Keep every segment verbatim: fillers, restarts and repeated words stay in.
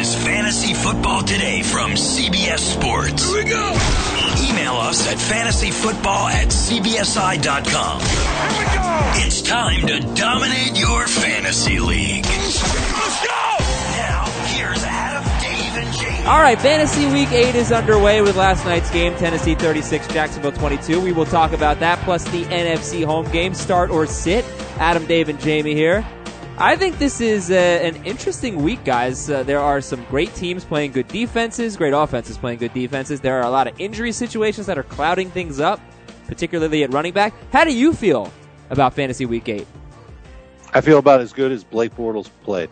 is Fantasy Football Today from C B S Sports. Here we go. Email us at fantasyfootball at c b s i dot com. Here we go. It's time to dominate your fantasy league. Let's go. Now, here's Adam, Dave, and Jamie. All right, Fantasy Week eight is underway with last night's game, Tennessee thirty-six, Jacksonville twenty-two. We will talk about that, plus the N F C home game, start or sit. Adam, Dave, and Jamie here. I think this is uh, an interesting week, guys. Uh, there are some great teams playing good defenses, great offenses playing good defenses. There are a lot of injury situations that are clouding things up, particularly at running back. How do you feel about Fantasy Week eight? I feel about as good as Blake Bortles played.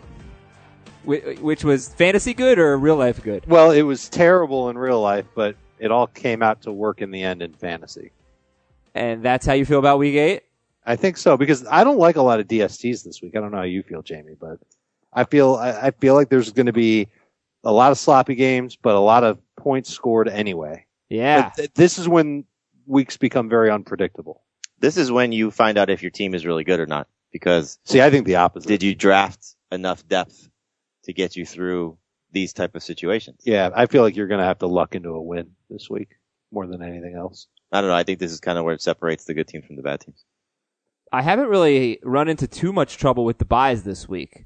Which was fantasy good or real life good? Well, it was terrible in real life, but it all came out to work in the end in fantasy. And that's how you feel about Week eight? I think so, because I don't like a lot of D S Ts this week. I don't know how you feel, Jamie, but I feel I, I feel like there's going to be a lot of sloppy games, but a lot of points scored anyway. Yeah. But th- this is when weeks become very unpredictable. This is when you find out if your team is really good or not, because See, I think the opposite. did you draft enough depth to get you through these type of situations? Yeah, I feel like you're going to have to luck into a win this week more than anything else. I don't know. I think this is kind of where it separates the good teams from the bad teams. I haven't really run into too much trouble with the buys this week.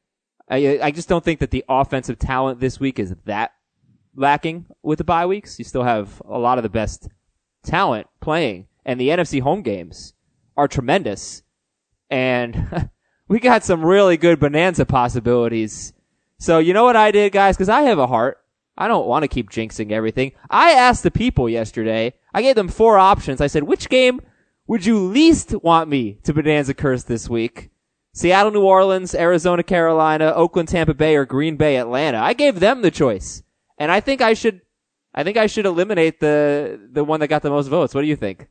I I just don't think that the offensive talent this week is that lacking with the bye weeks. You still have a lot of the best talent playing, and the N F C home games are tremendous. And we got some really good bonanza possibilities. So you know what I did, guys? Because I have a heart. I don't want to keep jinxing everything. I asked the people yesterday. I gave them four options. I said, which game would you least want me to bonanza curse this week? Seattle, New Orleans, Arizona, Carolina, Oakland, Tampa Bay, or Green Bay, Atlanta. I gave them the choice. And I think I should, I think I should eliminate the, the one that got the most votes. What do you think?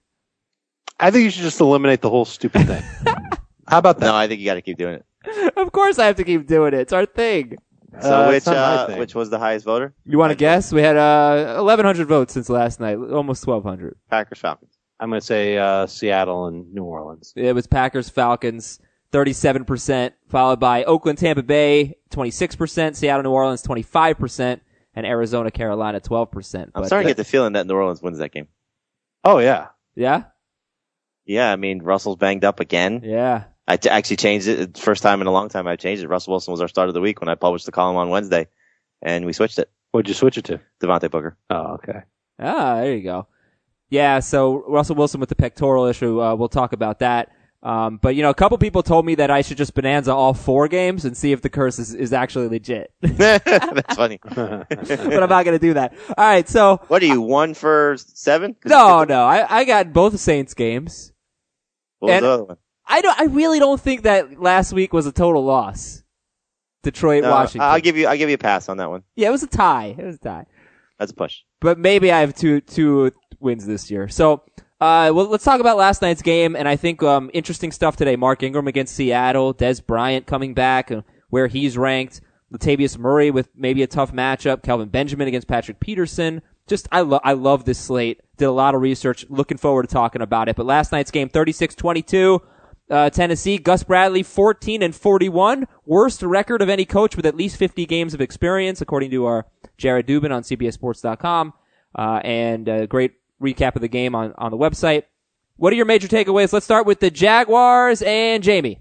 I think you should just eliminate the whole stupid thing. How about that? No, I think you got to keep doing it. Of course I have to keep doing it. It's our thing. So Uh, which it's not my uh, thing. which was the highest voter? You want to guess? We had, uh, eleven hundred votes since last night. Almost twelve hundred. Packers Falcons. I'm going to say uh, Seattle and New Orleans. It was Packers, Falcons, thirty-seven percent, followed by Oakland, Tampa Bay, twenty-six percent, Seattle, New Orleans, twenty-five percent, and Arizona, Carolina, twelve percent. I'm But starting to that- get the feeling that New Orleans wins that game. Oh, yeah. Yeah? Yeah, I mean, Russell's banged up again. Yeah. I t- actually changed it. It's the first time in a long time I've changed it. Russell Wilson was our start of the week when I published the column on Wednesday, and we switched it. What'd you switch it to? Devontae Booker. Oh, okay. Ah, there you go. Yeah, so Russell Wilson with the pectoral issue, uh, we'll talk about that. Um, but, you know, a couple people told me that I should just bonanza all four games and see if the curse is, is actually legit. That's funny. But I'm not going to do that. All right, so. What are you, one for seven? No, no, I, I got both Saints games. What was and the other one? I don't, I really don't think that last week was a total loss. Detroit, No, Washington. I'll give you, I'll give you a pass on that one. Yeah, it was a tie. It was a tie. That's a push. But maybe I have two two wins this year. So, uh, well, let's talk about last night's game. And I think um, interesting stuff today. Mark Ingram against Seattle. Des Bryant coming back and where he's ranked. Latavius Murray with maybe a tough matchup. Kelvin Benjamin against Patrick Peterson. Just I love I love this slate. Did a lot of research. Looking forward to talking about it. But last night's game, thirty-six twenty-two. Uh, Tennessee, Gus Bradley, fourteen and forty-one. Worst record of any coach with at least fifty games of experience, according to our Jared Dubin on C B S Sports dot com. Uh, and a great recap of the game on, on the website. What are your major takeaways? Let's start with the Jaguars and Jamie.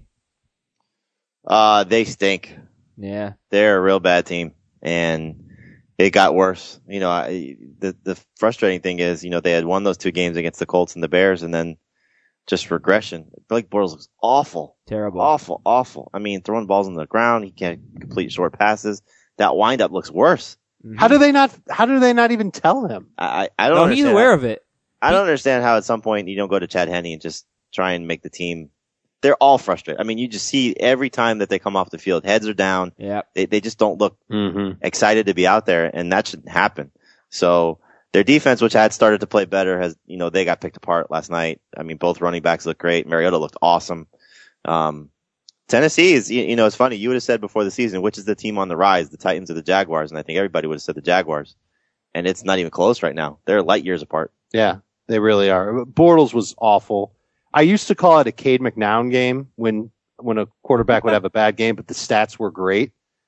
Uh, they stink. Yeah. They're a real bad team, and it got worse. You know, I, the the frustrating thing is, you know, they had won those two games against the Colts and the Bears, and then just regression. Blake Bortles looks awful. Terrible. Awful, awful. I mean, throwing balls on the ground, he can't complete short passes. That windup looks worse. Mm-hmm. How do they not? How do they not even tell him? I, I don't No, understand he's aware how, of it. I don't understand how at some point you don't go to Chad Henne and just try and make the team. They're all frustrated. I mean, you just see every time that they come off the field, heads are down. Yeah. They they just don't look Mm-hmm. excited to be out there, and that shouldn't happen. So their defense, which had started to play better, has, you know, they got picked apart last night. I mean, both running backs looked great. Mariota looked awesome. Um, Tennessee is, you, you know, it's funny. You would have said before the season, which is the team on the rise, the Titans or the Jaguars? And I think everybody would have said the Jaguars. And it's not even close right now. They're light years apart. Yeah, they really are. Bortles was awful. I used to call it a Cade McNown game when when a quarterback would have a bad game, but the stats were great.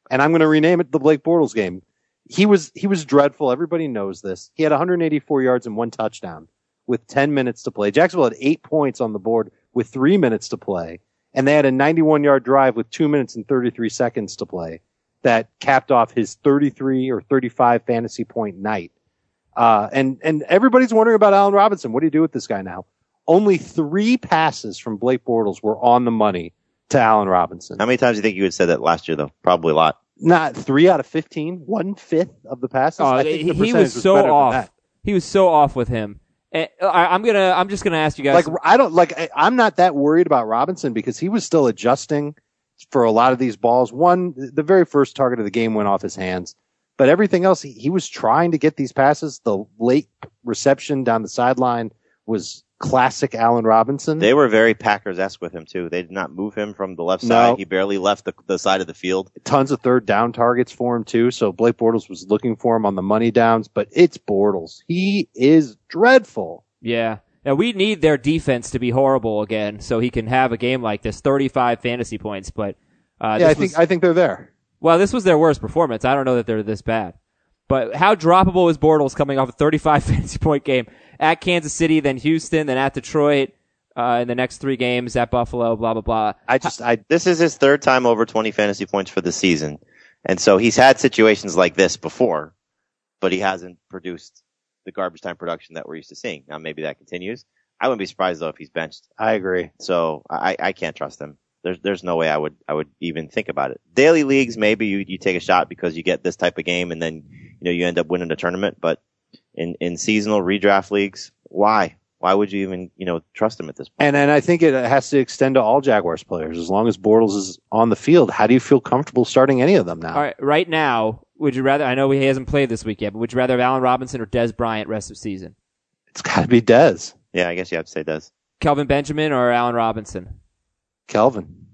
and I'm going to rename it the Blake Bortles game. He was he was dreadful. Everybody knows this. He had one hundred eighty-four yards and one touchdown with ten minutes to play. Jacksonville had eight points on the board with three minutes to play, and they had a ninety-one-yard drive with two minutes and thirty-three seconds to play that capped off his thirty-three or thirty-five fantasy point night. Uh, and and everybody's wondering about Allen Robinson. What do you do with this guy now? Only three passes from Blake Bortles were on the money to Allen Robinson. How many times do you think you would say that last year, though? Probably a lot. Not three out of fifteen, one fifth of the passes. Oh, I think he, the he was was so better than off. that. He was so off with him. And I, I'm gonna, I'm just gonna ask you guys. Like I don't like. I, I'm not that worried about Robinson because he was still adjusting for a lot of these balls. One, the very first target of the game went off his hands, but everything else, he, he was trying to get these passes. The late reception down the sideline was classic Allen Robinson. They were very Packers-esque with him, too. They did not move him from the left No. side. He barely left the, the side of the field. Tons of third down targets for him too. So Blake Bortles was looking for him on the money downs, but it's Bortles. He is dreadful. Yeah. Now we need their defense to be horrible again, so he can have a game like this, thirty-five fantasy points. But uh, yeah, I this think was, I think they're there. well, this was their worst performance. I don't know that they're this bad. But how droppable is Bortles coming off a thirty-five fantasy point game at Kansas City, then Houston, then at Detroit, uh, in the next three games at Buffalo, blah, blah, blah. I just, I, This is his third time over twenty fantasy points for the season. And so he's had situations like this before, but he hasn't produced the garbage time production that we're used to seeing. Now, maybe that continues. I wouldn't be surprised, though, if he's benched. I agree. So I, I can't trust him. There's, there's no way I would, I would even think about it. Daily leagues, maybe you, you take a shot because you get this type of game and then, you know, you end up winning the tournament. But in, in seasonal redraft leagues, why? Why would you even, you know, trust him at this point? and and I think it has to extend to all Jaguars players. As long as Bortles is on the field, how do you feel comfortable starting any of them now? All right, right now, would you rather, I know he hasn't played this week yet, but would you rather have Allen Robinson or Des Bryant rest of season? It's got to be Dez, Yeah, I guess you have to say Des. Kelvin Benjamin or Allen Robinson? Kelvin.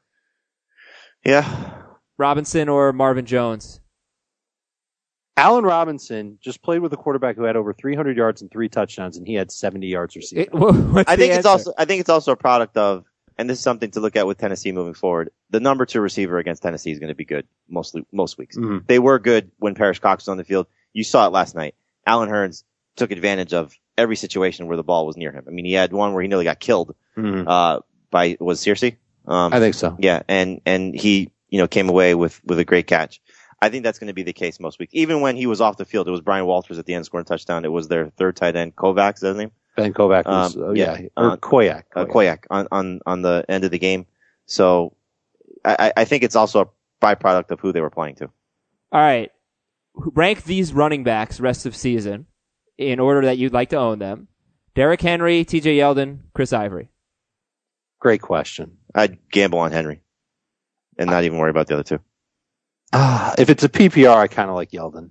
Yeah. Robinson or Marvin Jones? Allen Robinson just played with a quarterback who had over three hundred yards and three touchdowns, and he had seventy yards receiving. It, what's I the think it's answer? also, I think it's also a product of, and this is something to look at with Tennessee moving forward. The number two receiver against Tennessee is going to be good mostly, most weeks. Mhm. They were good when Parrish Cox was on the field. You saw it last night. Allen Hurns took advantage of every situation where the ball was near him. I mean, he had one where he nearly got killed, Mhm. uh, by, was Searcy? Um, I think so. yeah, and, and he, you know, came away with, with a great catch. I think that's going to be the case most weeks. Even when he was off the field, it was Brian Walters at the end scoring a touchdown. It was their third tight end, Kovacs, is that his name? Ben Kovac was, Um, oh, yeah, yeah, or uh, Koyak. Uh, Koyak on, on, on the end of the game. So I, I think it's also a byproduct of who they were playing to. All right. Rank these running backs rest of season in order that you'd like to own them. Derrick Henry, T J Yeldon, Chris Ivory. Great question. I'd gamble on Henry and not even worry about the other two. Ah, if it's a P P R, I kind of like Yeldon.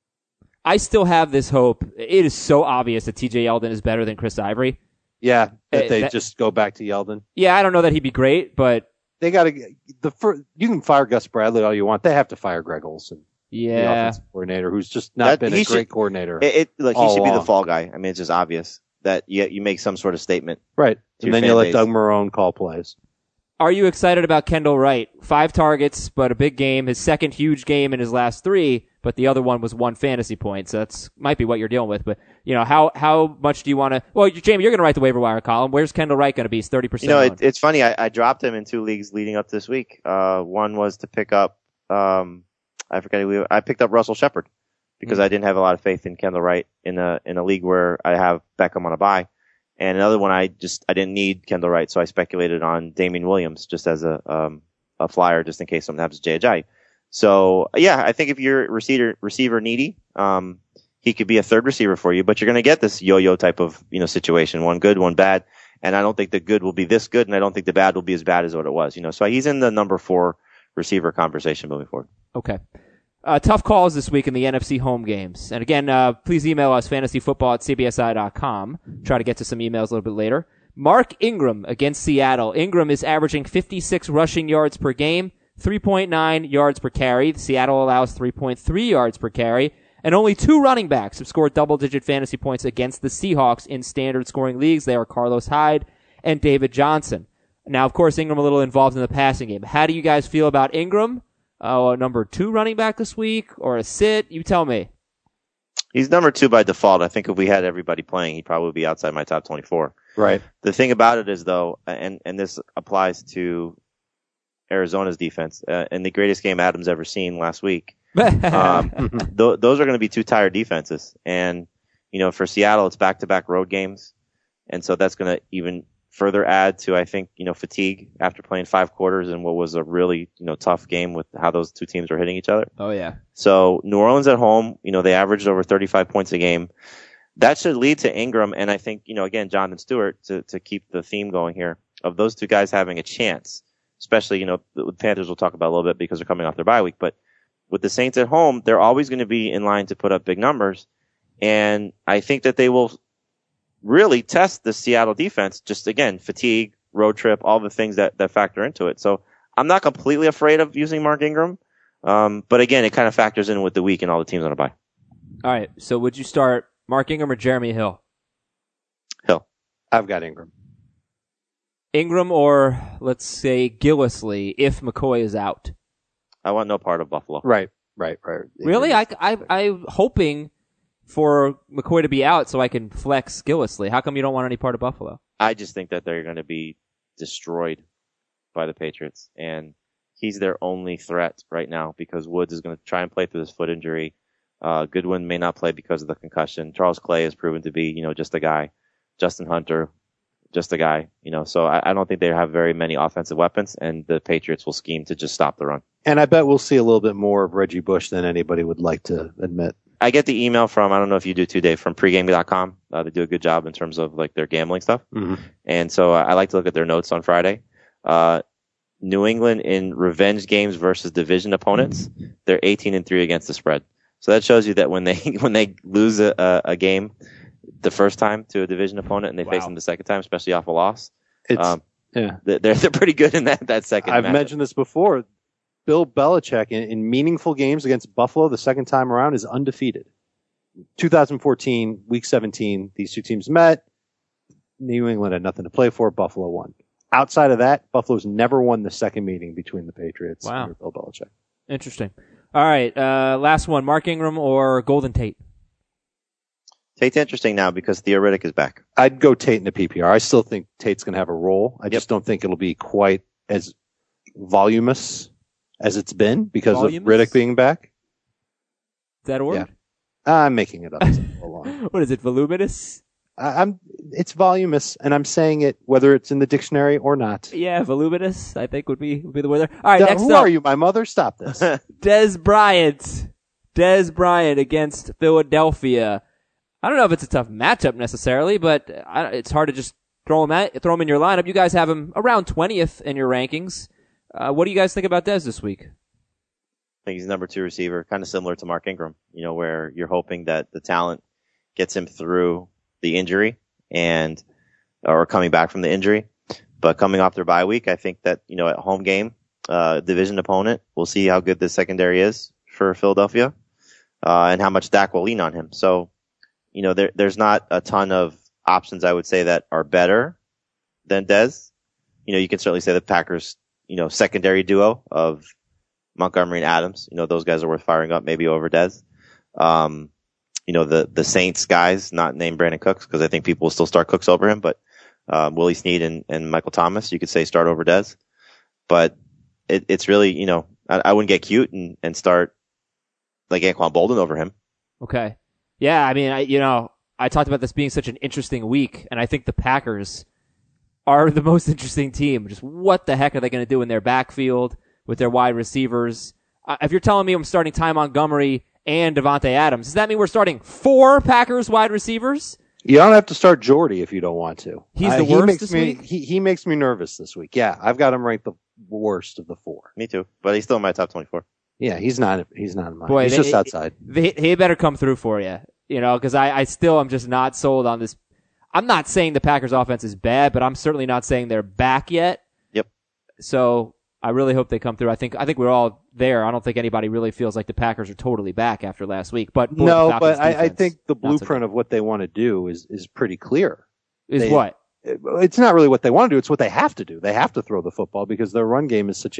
I still have this hope. It is so obvious that T J Yeldon is better than Chris Ivory. Yeah, that Uh, they that- just go back to Yeldon. Yeah, I don't know that he'd be great, but They got to the first. You can fire Gus Bradley all you want. They have to fire Greg Olson, the yeah. offensive coordinator, who's just not That- been he a great should- coordinator. It, it like he all should be the along. fall guy. I mean, it's just obvious that you, you make some sort of statement. right, to and your then fan you let base. Doug Marrone call plays. Are you excited about Kendall Wright? Five targets, but a big game. His second huge game in his last three, but the other one was one fantasy point. So that's might be what you're dealing with. But you know, how how much do you want to? Well, you- Jamie, you're going to write the waiver wire column. Where's Kendall Wright going to be? He's thirty percent. You know, it, it's funny. I, I dropped him in two leagues leading up this week. Uh, one was to pick up, um, I forget who, I picked up Russell Shepard because Mm-hmm. I didn't have a lot of faith in Kendall Wright in a, in a league where I have Beckham on a bye. And another one, I just, I didn't need Kendall Wright, so I speculated on Damian Williams just as a, um, a flyer just in case something happens to J J. So, yeah, I think if you're receiver, receiver needy, um, he could be a third receiver for you, but you're going to get this yo-yo type of, you know, situation. One good, one bad. And I don't think the good will be this good, and I don't think the bad will be as bad as what it was, you know. So he's in the number four receiver conversation moving forward. Okay. Uh, tough calls this week in the N F C home games. And again, uh, please email us fantasyfootball at c b s i dot com. Try to get to some emails a little bit later. Mark Ingram against Seattle. Ingram is averaging fifty-six rushing yards per game, three point nine yards per carry. Seattle allows three point three yards per carry. And only two running backs have scored double-digit fantasy points against the Seahawks in standard scoring leagues. They are Carlos Hyde and David Johnson. Now, of course, Ingram a little involved in the passing game. How do you guys feel about Ingram? uh, a number two running back this week or a sit? You tell me. He's number two by default. I think if we had everybody playing, he'd probably be outside my top twenty-four. Right. The thing about it is, though, and, and this applies to Arizona's defense, uh, in the greatest game Adam's ever seen last week, um, th- those are going to be two tired defenses. And, you know, for Seattle, it's back-to-back road games. And so that's going to even further add to, I think, you know, fatigue after playing five quarters in what was a really, you know, tough game with how those two teams were hitting each other. Oh, yeah. So New Orleans at home, you know, they averaged over thirty-five points a game. That should lead to Ingram. And I think, you know, again, Jonathan Stewart, to, to keep the theme going here, of those two guys having a chance, especially, you know, the Panthers we'll talk about a little bit because they're coming off their bye week. But with the Saints at home, they're always going to be in line to put up big numbers. And I think that they will really test the Seattle defense. Just again, fatigue, road trip, all the things that, that factor into it. So I'm not completely afraid of using Mark Ingram. Um, but again, it kind of factors in with the week and all the teams on a bye. All right. So would you start Mark Ingram or Jeremy Hill? Hill. I've got Ingram. Ingram or, let's say, Gillislee if McCoy is out. I want no part of Buffalo. Right, right, right. Really? I, I, I'm hoping for McCoy to be out so I can flex Gillislee. How come you don't want any part of Buffalo? I just think that they're going to be destroyed by the Patriots, and he's their only threat right now because Woods is going to try and play through this foot injury. Uh, Goodwin may not play because of the concussion. Charles Clay has proven to be, you know, just a guy. Justin Hunter, just a guy, you know, so I, I don't think they have very many offensive weapons, and the Patriots will scheme to just stop the run. And I bet we'll see a little bit more of Reggie Bush than anybody would like to admit. I get the email from, I don't know if you do too, Dave, from pregame dot com. Uh, they do a good job in terms of like their gambling stuff. Mm-hmm. And so uh, I like to look at their notes on Friday. Uh, New England in revenge games versus division opponents, they're eighteen and three against the spread. So that shows you that when they, when they lose a, a, a game the first time to a division opponent and they Wow. face them the second time, especially off a loss, It's, um, yeah. they're, they're pretty good in that, that second I've matchup. mentioned this before. Bill Belichick in, in meaningful games against Buffalo the second time around is undefeated. two thousand fourteen, week seventeen, these two teams met. New England had nothing to play for. Buffalo won. Outside of that, Buffalo's never won the second meeting between the Patriots Wow. and Bill Belichick. Interesting. All right. Uh, last one. Mark Ingram or Golden Tate? Tate's interesting now because Theo Riddick is back. I'd go Tate in the P P R. I still think Tate's going to have a role. I Yep. just don't think it'll be quite as voluminous as it's been because Voluminous? of Riddick being back. Is that a word? Yeah. I'm making it up as I go along. What is it? Voluminous? I- I'm. It's voluminous, and I'm saying it whether it's in the dictionary or not. Yeah, voluminous, I think would be would be the word there. All right, Now, next who up, are you, my mother? Stop this. Des Bryant. Des Bryant against Philadelphia. I don't know if it's a tough matchup necessarily, but I, it's hard to just throw him at throw him in your lineup. You guys have him around twentieth in your rankings. Uh, what do you guys think about Des this week? I think he's number two receiver, kind of similar to Mark Ingram, you know, where you're hoping that the talent gets him through the injury and, or coming back from the injury. But coming off their bye week, I think that, you know, at home game, uh, division opponent, we'll see how good the secondary is for Philadelphia, uh, and how much Dak will lean on him. So, you know, there, there's not a ton of options, I would say, that are better than Dez. You know, you can certainly say the Packers, you know, secondary duo of Montgomery and Adams, you know, those guys are worth firing up maybe over Dez. Um, you know, the, the Saints guys, not named Brandon Cooks, because I think people will still start Cooks over him, but, um, Willie Snead and, and Michael Thomas, you could say start over Dez. But it, it's really, you know, I, I wouldn't get cute and, and start like Anquan Bolden over him. Okay. Yeah, I mean, I, you know, I talked about this being such an interesting week, and I think the Packers are the most interesting team. Just what the heck are they going to do in their backfield with their wide receivers? Uh, if you're telling me I'm starting Ty Montgomery and Devontae Adams, does that mean we're starting four Packers wide receivers? You don't have to start Jordy if you don't want to. He's the he worst makes this me, week? He, he makes me nervous this week. Yeah, I've got him ranked the worst of the four. Me too, but he's still in my top twenty-four. Yeah, he's not. He's not in mine. Boy, he's they- just outside. They, he better come through for you, you know, because I, I still am just not sold on this. I'm not saying the Packers offense is bad, but I'm certainly not saying they're back yet. Yep. So I really hope they come through. I think I think we're all there. I don't think anybody really feels like the Packers are totally back after last week. But boy, the No, Falcons but I, I defense, think the not so blueprint of what they want to do is is pretty clear. good. is they- what? It's not really what they want to do; it's what they have to do. They have to throw the football because their run game is such a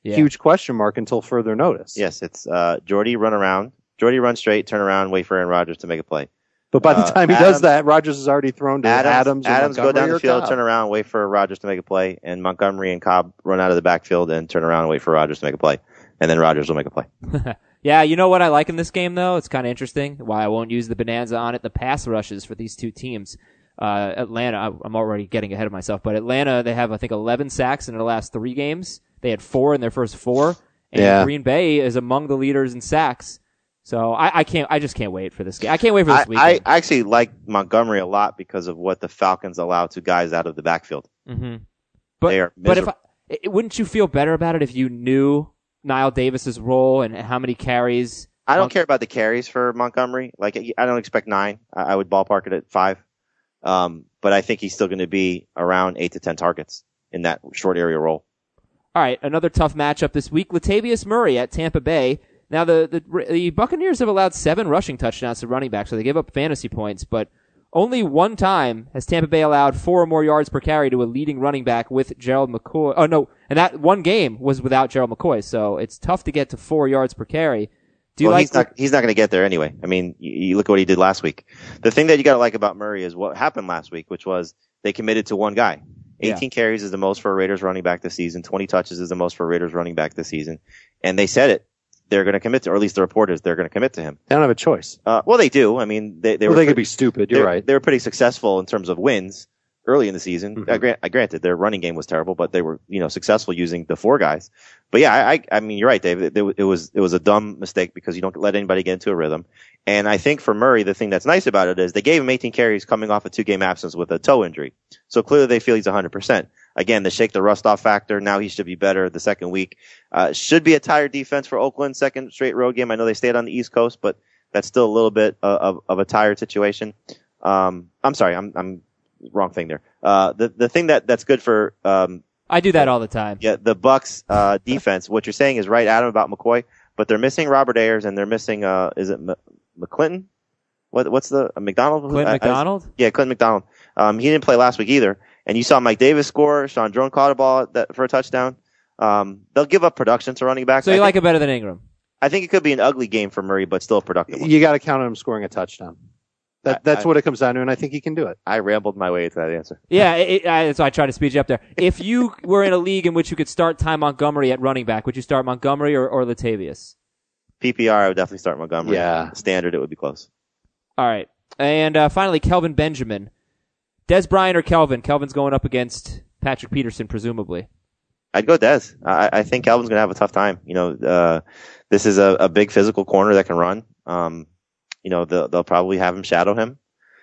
Yeah. huge question mark until further notice. Yes, it's uh, Jordy run around, Jordy run straight, turn around, wait for Aaron Rodgers to make a play. But by the Uh, time he Adams- does that, Rodgers has already thrown to Adams, Adams. or Adams go Montgomery down the or field, Cobb. turn around, wait for Rodgers to make a play, and Montgomery and Cobb run out of the backfield and turn around and wait for Rodgers to make a play, and then Rodgers will make a play. Yeah, you know what I like in this game, though? It's kind of interesting. Why I won't use the bonanza on it. The pass rushes for these two teams. Uh, Atlanta, I, I'm already getting ahead of myself, but Atlanta, they have, I think, eleven sacks in their last three games. They had four in their first four. And Yeah. Green Bay is among the leaders in sacks. So I, I can't, I just can't wait for this game. I can't wait for this I, weekend. I actually like Montgomery a lot because of what the Falcons allow to guys out of the backfield. mm-hmm. But, They are but if I, miserable. it, wouldn't you feel better about it if you knew Niall Davis's role and how many carries? I don't Mon- care about the carries for Montgomery. Like, I don't expect nine. I, I would ballpark it at five. Um, but I think he's still going to be around eight to ten targets in that short area role. All right, another tough matchup this week. Latavius Murray at Tampa Bay. Now, the, the the Buccaneers have allowed seven rushing touchdowns to running backs, so they give up fantasy points, but only one time has Tampa Bay allowed four or more yards per carry to a leading running back with Gerald McCoy. Oh, no, and that one game was without Gerald McCoy, so it's tough to get to four yards per carry. Do you well, like he's not, he's not going to get there anyway. I mean, you, you look at what he did last week. The thing that you got to like about Murray is what happened last week, which was they committed to one guy. eighteen Yeah. carries is the most for a Raiders running back this season. twenty touches is the most for a Raiders running back this season. And they said it. They're going to commit to, or at least the reporters, they're going to commit to him. They don't have a choice. Uh, well, they do. I mean, they, they Well, were they pretty, could be stupid. You're they, right. They were pretty successful in terms of wins early in the season. Mhm. I grant, I granted their running game was terrible, but they were, you know, successful using the four guys. But yeah, I, I, I mean, you're right, Dave. It, it was, it was a dumb mistake because you don't let anybody get into a rhythm. And I think for Murray, the thing that's nice about it is they gave him eighteen carries coming off a two game absence with a toe injury. So clearly they feel he's one hundred percent. Again, the shake the rust off factor. Now he should be better the second week. Uh, should be a tired defense for Oakland. Second straight road game. I know they stayed on the East Coast, but that's still a little bit uh, of, of a tired situation. Um, I'm sorry. I'm, I'm wrong thing there. Uh, the, the thing that, that's good for, um, I do that all the time. yeah, the Bucks, uh, defense, what you're saying is right, Adam, about McCoy, but they're missing Robert Ayers and they're missing, uh, is it M- McClinton? What, what's the, uh, McDonald? Clint I- I- McDonald? yeah, Clint McDonald. Um, he didn't play last week either. And you saw Mike Davis score. Sean Drone caught a ball that, for a touchdown. Um, they'll give up production to running backs. So I you think, like it better than Ingram? I think it could be an ugly game for Murray, but still a productive one. You got to count on him scoring a touchdown. That, I- that's I- what it comes down to, and I think he can do it. I rambled my way to that answer. Yeah, it, I, that's why I tried to speed you up there. If you were in a league in which you could start Ty Montgomery at running back, would you start Montgomery or, or Latavius? P P R, I would definitely start Montgomery. Yeah. Standard, it would be close. All right. And uh, finally, Kelvin Benjamin. Des Bryant or Kelvin? Kelvin's going up against Patrick Peterson, presumably. I'd go Dez. I, I think Calvin's going to have a tough time. You know, uh, this is a, a big physical corner that can run. Um, you know, they'll, they'll probably have him shadow him.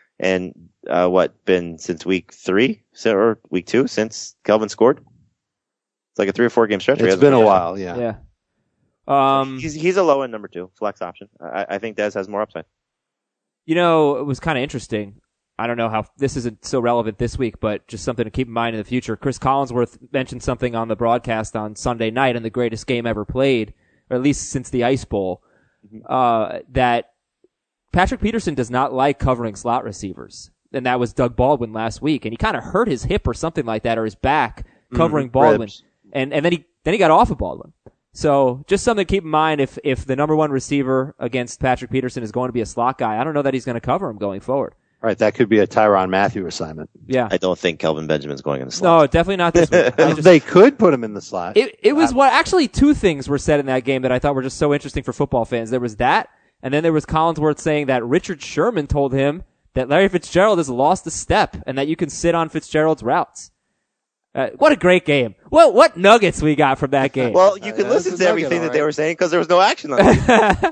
And, uh, what, been since week three so, or week two since Kelvin scored? It's like a three or four game stretch. where he It's hasn't been a scored. while, yeah. Yeah. Um, He's, he's a low end number two, flex option. I, I think Dez has more upside. you know, it was kind of interesting. I don't know how this isn't so relevant this week, but just something to keep in mind in the future. Chris Collinsworth mentioned something on the broadcast on Sunday night in the greatest game ever played, or at least since the Ice Bowl, uh, that Patrick Peterson does not like covering slot receivers. And that was Doug Baldwin last week. And he kind of hurt his hip or something like that, or his back covering Mhm, Baldwin. ribs. And, and then he, then he got off of Baldwin. So just something to keep in mind if, if the number one receiver against Patrick Peterson is going to be a slot guy, I don't know that he's going to cover him going forward. Right, that could be a Tyrann Mathieu assignment. Yeah. I don't think Kelvin Benjamin's going in the slot. No, definitely not this week. I just- They could put him in the slot. It it was what actually two things were said in that game that I thought were just so interesting for football fans. There was that, and then there was Collinsworth saying that Richard Sherman told him that Larry Fitzgerald has lost a step and that you can sit on Fitzgerald's routes. Uh, what a great game! What what nuggets we got from that game? Well, you can Uh, that's listen a to nugget, everything all that they right. were saying because there was no action on it.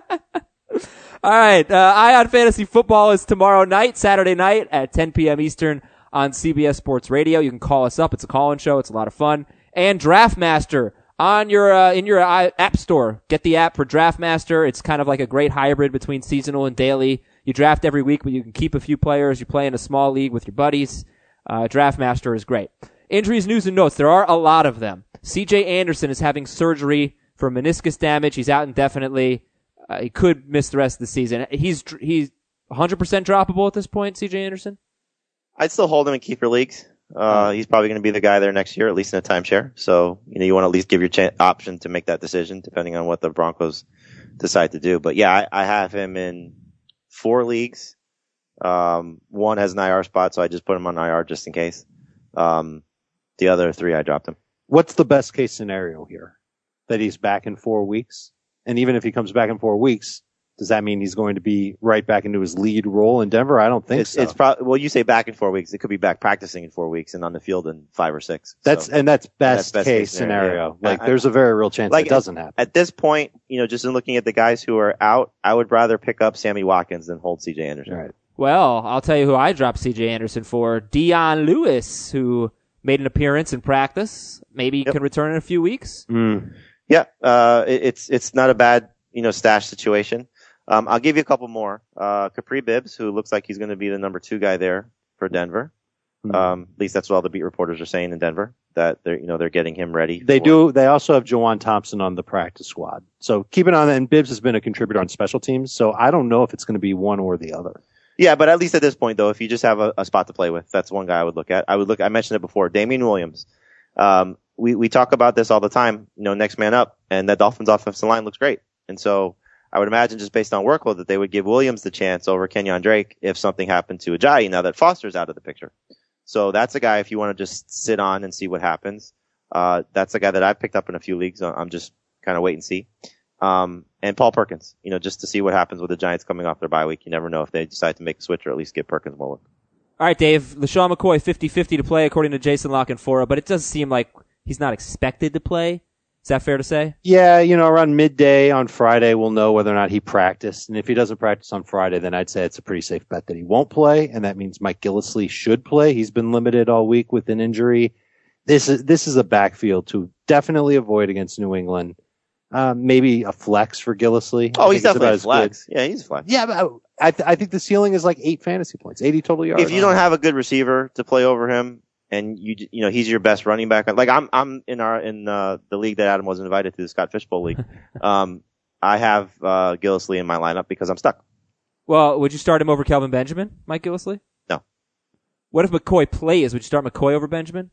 All right, uh, Ion Fantasy Football is tomorrow night, Saturday night at ten p.m. Eastern on C B S Sports Radio. You can call us up. It's a call-in show. It's a lot of fun. And DraftMaster on your uh, in your uh, app store. Get the app for DraftMaster. It's kind of like a great hybrid between seasonal and daily. You draft every week, but you can keep a few players. You play in a small league with your buddies. Uh, DraftMaster is great. Injuries, news, and notes. There are a lot of them. C J Anderson is having surgery for meniscus damage. He's out indefinitely. Uh, he could miss the rest of the season. He's he's one hundred percent droppable at this point, C J Anderson? I'd still hold him in keeper leagues. Uh, he's probably going to be the guy there next year, at least in a timeshare. So, you know, you want to at least give your ch- option to make that decision depending on what the Broncos decide to do. But yeah, I, I have him in four leagues. Um, one has an I R spot, so I just put him on I R just in case. Um, the other three, I dropped him. What's the best case scenario here? That he's back in four weeks? And even if he comes back in four weeks, does that mean he's going to be right back into his lead role in Denver? I don't think It's, so. it's probably, well, you say back in four weeks. It could be back practicing in four weeks and on the field in five or six. That's, So, and that's best, that's best case, case scenario, scenario. yeah. Like, I- there's a very real chance like, it doesn't happen. At this point, you know, just in looking at the guys who are out, I would rather pick up Sammy Watkins than hold C J Anderson. Right. Well, I'll tell you who I dropped C J Anderson for. Dion Lewis, who made an appearance in practice. Maybe Yep. can return in a few weeks. Mm. Yeah, uh, it, it's it's not a bad, you know, stash situation. Um, I'll give you a couple more. Uh, Capri Bibbs, who looks like he's going to be the number two guy there for Denver. Mm. Um, at least that's what all the beat reporters are saying in Denver, that they're, you know, they're getting him ready. They for- do. They also have Jawan Thompson on the practice squad. So keep it on. And Bibbs has been a contributor on special teams. So I don't know if it's going to be one or the other. Yeah, but at least at this point, though, if you just have a, a spot to play with, that's one guy I would look at. I would look. I mentioned it before. Damian Williams. Um, we we talk about this all the time. You know, next man up, and that Dolphins offensive line looks great. And so I would imagine, just based on workload, that they would give Williams the chance over Kenyon Drake if something happened to Ajayi now that Foster's out of the picture. So that's a guy if you want to just sit on and see what happens. Uh, that's a guy that I've picked up in a few leagues. I'm just kind of wait and see. Um, and Paul Perkins, you know, just to see what happens with the Giants coming off their bye week. You never know if they decide to make a switch or at least give Perkins more work. All right, Dave. LaShawn McCoy, fifty-fifty to play, according to Jason Lockenfora, but it does seem like he's not expected to play. Is that fair to say? Yeah, you know, around midday on Friday, we'll know whether or not he practiced. And if he doesn't practice on Friday, then I'd say it's a pretty safe bet that he won't play. And that means Mike Gillislee should play. He's been limited all week with an injury. This is, this is a backfield to definitely avoid against New England. Um, maybe a flex for Gillislee. Oh, I he's think it's about definitely a as flex. good. Yeah, he's a flex. Yeah, but I, th- I think the ceiling is like eight fantasy points, eighty total yards. If you don't have a good receiver to play over him, and you you know he's your best running back, like I'm I'm in our in uh, the league that Adam was invited to, the Scott Fishbowl League. um, I have uh, Gillislee in my lineup because I'm stuck. Well, would you start him over Kelvin Benjamin, Mike Gillislee? No. What if McCoy plays? Would you start McCoy over Benjamin?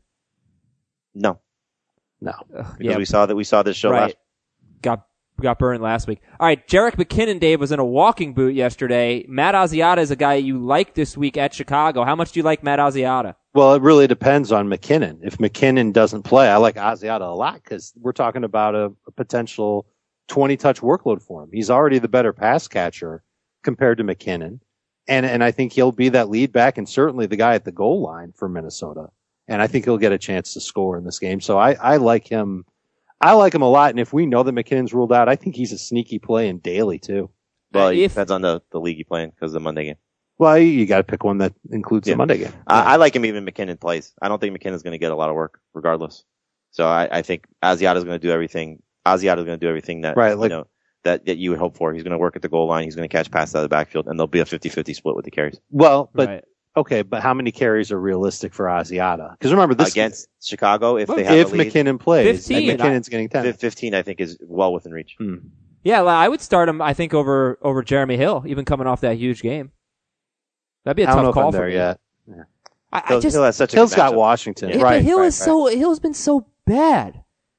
No, no, Ugh, because we saw that we saw this show right. last. Got got burned last week. All right, Jerick McKinnon, Dave, was in a walking boot yesterday. Matt Asiata is a guy you like this week at Chicago. How much do you like Matt Asiata? Well, it really depends on McKinnon. If McKinnon doesn't play, I like Asiata a lot because we're talking about a, a potential twenty-touch workload for him. He's already the better pass catcher compared to McKinnon. And and I think he'll be that lead back and certainly the guy at the goal line for Minnesota. And I think he'll get a chance to score in this game. So I, I like him. I like him a lot. And if we know that McKinnon's ruled out, I think he's a sneaky play in daily too. Well, it If- depends on the, the league you play in because of the Monday game. Well, you, you got to pick one that includes Yeah. the Monday game. I, I like him even McKinnon plays. I don't think McKinnon's going to get a lot of work regardless. So I, I think Asiata's going to do everything. Asiata's going to do everything that, Right, like- you know, that, that you would hope for. He's going to work at the goal line. He's going to catch passes out of the backfield and there'll be a fifty-fifty split with the carries. Well, but Right. okay, but how many carries are realistic for Asiata? Because remember, this Against Chicago, if they have if a lead, McKinnon plays, fifteen. and McKinnon's getting ten. fifteen, I think is well within reach. Hmm. Yeah, well, I would start him, I think, over over Jeremy Hill, even coming off that huge game. That'd be a I don't know tough if call I'm for there me. yet. I, I Hill, just, Hill has such a Hill's good got matchup. Washington, Yeah, right? but Hill right, is right. so Hill's been so bad.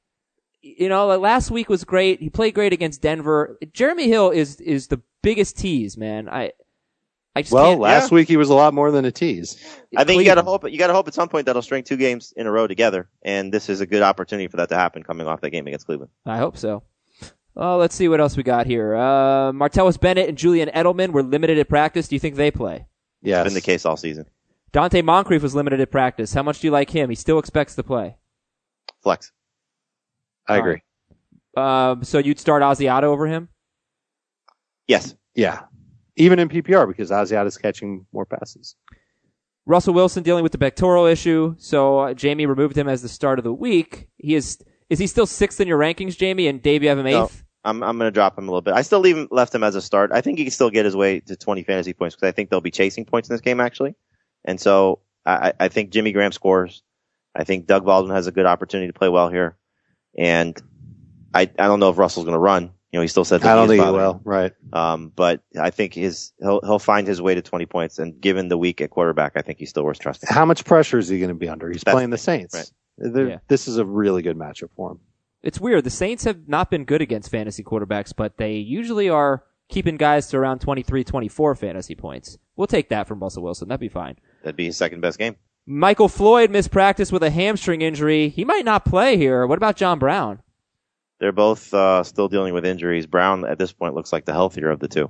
You know, like last week was great. He played great against Denver. Jeremy Hill is is the biggest tease, man. I I just Well, can't. last week he was a lot more than a tease. I think you got to Cleveland. hope you got to hope at some point that'll string two games in a row together, and this is a good opportunity for that to happen coming off that game against Cleveland. I hope so. Oh, let's see what else we got here. Uh, Martellus Bennett and Julian Edelman were limited at practice. Do you think they play? Yes. Been the case all season. Dante Moncrief was limited at practice. How much do you like him? He still expects to play. Flex. I agree. Um, so you'd start Asiata over him? Yes. Yeah. Even in P P R because Asiata's catching more passes. Russell Wilson dealing with the pectoral issue, so uh, Jamie removed him as the start of the week. He is is he still sixth in your rankings, Jamie? And Dave, you have him No. eighth? I'm I'm going to drop him a little bit. I still leave him, left him as a start. I think he can still get his way to twenty fantasy points because I think they'll be chasing points in this game actually. And so I, I think Jimmy Graham scores. I think Doug Baldwin has a good opportunity to play well here. And I I don't know if Russell's going to run. You know, he still said that I don't he think he bothered. will. Right. Um, but I think his he'll he'll find his way to twenty points. And given the week at quarterback, I think he's still worth trusting. How much pressure is he going to be under? He's That's playing the the thing, Saints. right. They're- Yeah. This is a really good matchup for him. It's weird. The Saints have not been good against fantasy quarterbacks, but they usually are keeping guys to around twenty-three, twenty-four fantasy points. We'll take that from Russell Wilson. That'd be fine. That'd be his second best game. Michael Floyd missed practice with a hamstring injury. He might not play here. What about John Brown? They're both uh, still dealing with injuries. Brown at this point looks like the healthier of the two.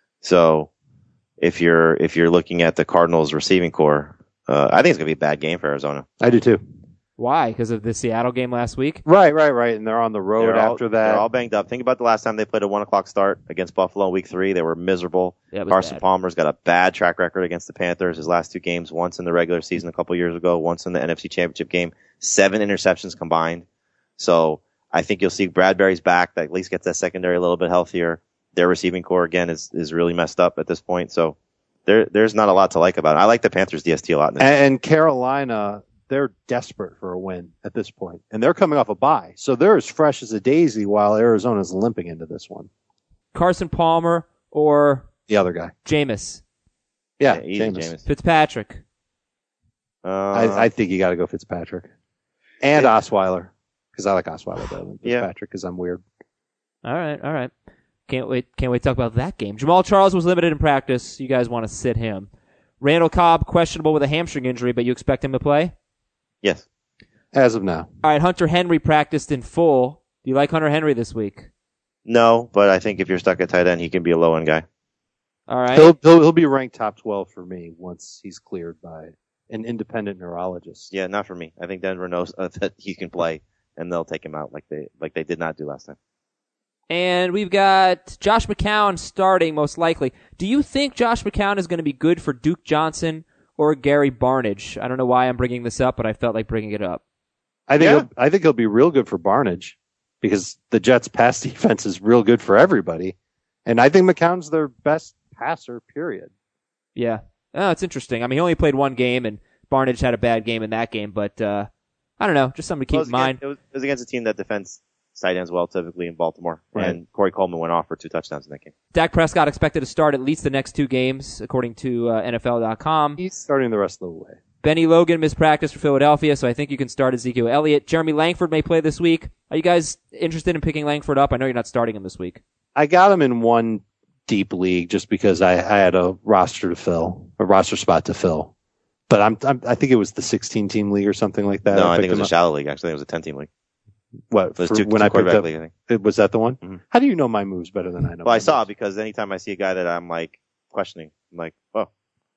So if you're if you're looking at the Cardinals receiving core, uh, I think it's gonna be a bad game for Arizona. I do too. Why? Because of the Seattle game last week? Right, right, right. And they're on the road They're all, after that. They're all banged up. Think about the last time they played a one o'clock start against Buffalo in week three. They were miserable. Yeah, it was Carson bad. Palmer's got a bad track record against the Panthers. His last two games, once in the regular season a couple years ago, once in the N F C Championship game, seven interceptions combined. So I think you'll see Bradbury's back. That at least gets that secondary a little bit healthier. Their receiving core again is, is really messed up at this point. So there, there's not a lot to like about it. I like the Panthers D S T a lot. In this And, and Carolina, they're desperate for a win at this point, and they're coming off a bye, so they're as fresh as a daisy. While Arizona's limping into this one. Carson Palmer or The other guy, Jameis? yeah, Yeah, easy, Jameis. Jameis. Fitzpatrick. Uh, I, I think you got to go Fitzpatrick and It- Osweiler because I like Osweiler better than Yeah. Fitzpatrick because I'm weird. All right, all right. Can't wait. Can't wait to talk about that game. Jamal Charles was limited in practice. You guys want to sit him. Randall Cobb questionable with a hamstring injury, but you expect him to play? yes. As of now, All right. Hunter Henry practiced in full. Do you like Hunter Henry this week? No, but I think if you're stuck at tight end, he can be a low end guy. All right. he'll, he'll he'll be ranked top twelve for me once he's cleared by an independent neurologist. Yeah, not for me. I think Denver knows uh, that he can play, and they'll take him out like they like they did not do last time. And we've got Josh McCown starting most likely. Do you think Josh McCown is going to be good for Duke Johnson or Gary Barnidge? I don't know why I'm bringing this up, but I felt like bringing it up. I think Yeah. he'll, I think he'll be real good for Barnage because the Jets' pass defense is real good for everybody, and I think McCown's their best passer. Period. Yeah. Oh, it's interesting. I mean, he only played one game, and Barnidge had a bad game in that game, but uh, I don't know. Just something to keep Well, it was in mind. against- It was, it was against a team that defends tight ends well, typically in Baltimore, Right. and Corey Coleman went off for two touchdowns in that game. Dak Prescott expected to start at least the next two games, according to uh, N F L dot com. He's starting the rest of the way. Benny Logan missed practice for Philadelphia, so I think you can start Ezekiel Elliott. Jeremy Langford may play this week. Are you guys interested in picking Langford up? I know you're not starting him this week. I got him in one deep league just because I, I had a roster to fill, a roster spot to fill. But I'm, I'm I think it was the sixteen team league or something like that. no, I picked think it was him a up. shallow league. Actually, I think it was a ten team league. What It was for two, when two I picked quarterback up? league, I think. It, was that the one? Mhm. How do you know my moves better than I know? Well, my I saw moves? because anytime I see a guy that I'm like questioning, I'm like, oh,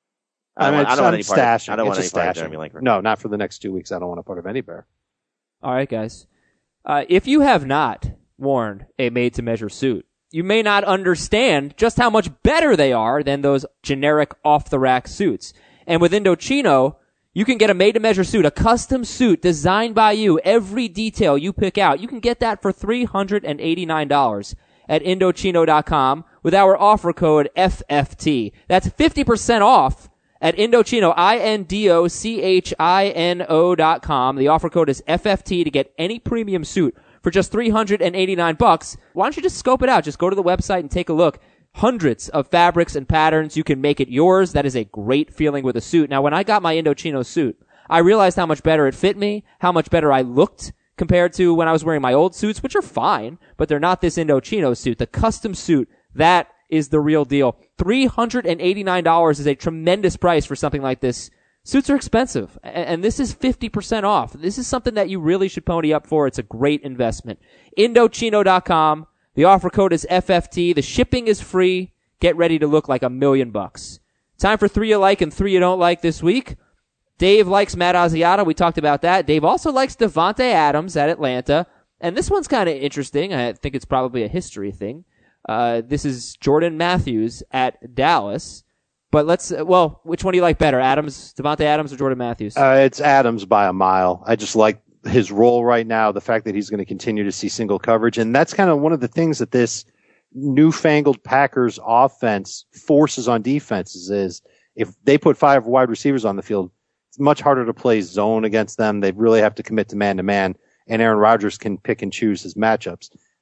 I, I mean, don't, want, I it's- don't want I'm any part. Of, stashing. I don't It's want any just part of stashing. Jeremy Langford. No, not for the next two weeks. I don't want a part of any bear. All right, guys. Uh, if you have not worn a made-to-measure suit, you may not understand just how much better they are than those generic off-the-rack suits. And with Indochino, you can get a made-to-measure suit, a custom suit designed by you, every detail you pick out. You can get that for three hundred eighty-nine dollars at Indochino dot com with our offer code F F T. That's fifty percent off at Indochino, I N D O C H I N O dot com. The offer code is F F T to get any premium suit for just three hundred eighty-nine bucks. Why don't you just scope it out? Just go to the website and take a look. Hundreds of fabrics and patterns. You can make it yours. That is a great feeling with a suit. Now, when I got my Indochino suit, I realized how much better it fit me, how much better I looked compared to when I was wearing my old suits, which are fine, but they're not this Indochino suit. The custom suit, that is the real deal. three hundred eighty-nine dollars is a tremendous price for something like this. Suits are expensive, and this is fifty percent off. This is something that you really should pony up for. It's a great investment. Indochino dot com. The offer code is F F T. The shipping is free. Get ready to look like a million bucks. Time for three you like and three you don't like this week. Dave likes Matt Asiata. We talked about that. Dave also likes Devontae Adams at Atlanta. And this one's kind of interesting. I think it's probably a history thing. Uh, this is Jordan Matthews at Dallas. But let's, uh, well, which one do you like better? Adams, Devontae Adams or Jordan Matthews? Uh, it's Adams by a mile. I just like his role right now, the fact that he's going to continue to see single coverage. And that's kind of one of the things that this newfangled Packers offense forces on defenses is if they put five wide receivers on the field, it's much harder to play zone against them. They really have to commit to man to man, and Aaron Rodgers can pick and choose his matchups.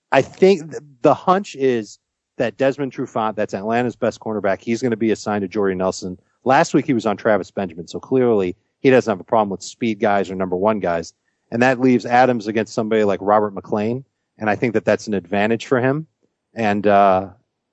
I think th- the hunch is that Desmond Trufant, that's Atlanta's best cornerback, he's going to be assigned to Jordy Nelson. Last week he was on Travis Benjamin, so clearly he doesn't have a problem with speed guys or number one guys. And that leaves Adams against somebody like Robert McClain. And I think that that's an advantage for him. And, uh,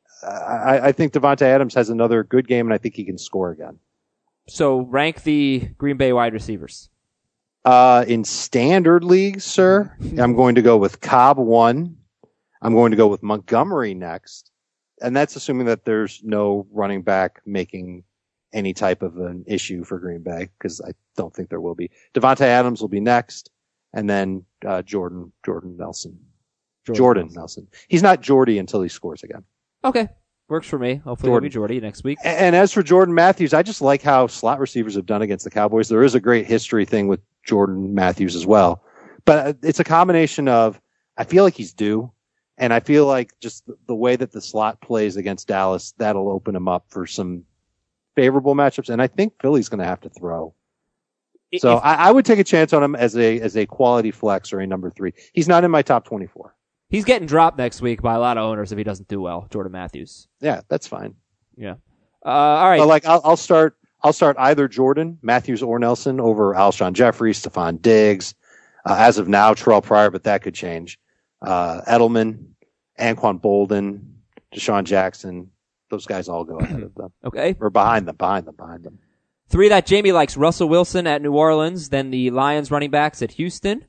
I, I think Devontae Adams has another good game and I think he can score again. So rank the Green Bay wide receivers. Uh, in standard leagues, sir, I'm going to go with Cobb one. I'm going to go with Montgomery next. And that's assuming that there's no running back making any type of an issue for Green Bay, because I don't think there will be. Devontae Adams will be next, and then uh, Jordan Jordan Nelson. Jordan, Jordan Nelson. Nelson. He's not Jordy until he scores again. Okay. Works for me. Hopefully it'll be Jordy next week. And, and as for Jordan Matthews, I just like how slot receivers have done against the Cowboys. There is a great history thing with Jordan Matthews as well. But it's a combination of, I feel like he's due, and I feel like just the, the way that the slot plays against Dallas, that'll open him up for some favorable matchups, and I think Philly's going to have to throw. So if, I, I would take a chance on him as a as a quality flex or a number three. He's not in my top twenty-four. He's getting dropped next week by a lot of owners if he doesn't do well, Jordan Matthews. Yeah, that's fine. Yeah. Uh, all right. But like I'll, I'll start. I'll start either Jordan Matthews or Nelson over Alshon Jeffrey, Stephon Diggs. Uh, as of now, Terrell Pryor, but that could change. Uh, Edelman, Anquan Bolden, Deshaun Jackson. Those guys all go ahead of them. Okay. Or behind them, behind them, behind them. Three that Jamie likes: Russell Wilson at New Orleans, then the Lions running backs at Houston.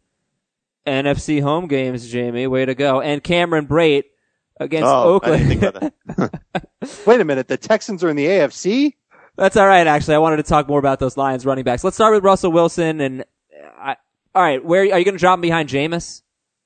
N F C home games, Jamie. Way to go. And Cameron Brate against oh, Oakland. I didn't think about that. Wait a minute. The Texans are in the A F C? That's all right, actually. I wanted to talk more about those Lions running backs. Let's start with Russell Wilson. And I, all right, where are you going to drop him behind Jameis?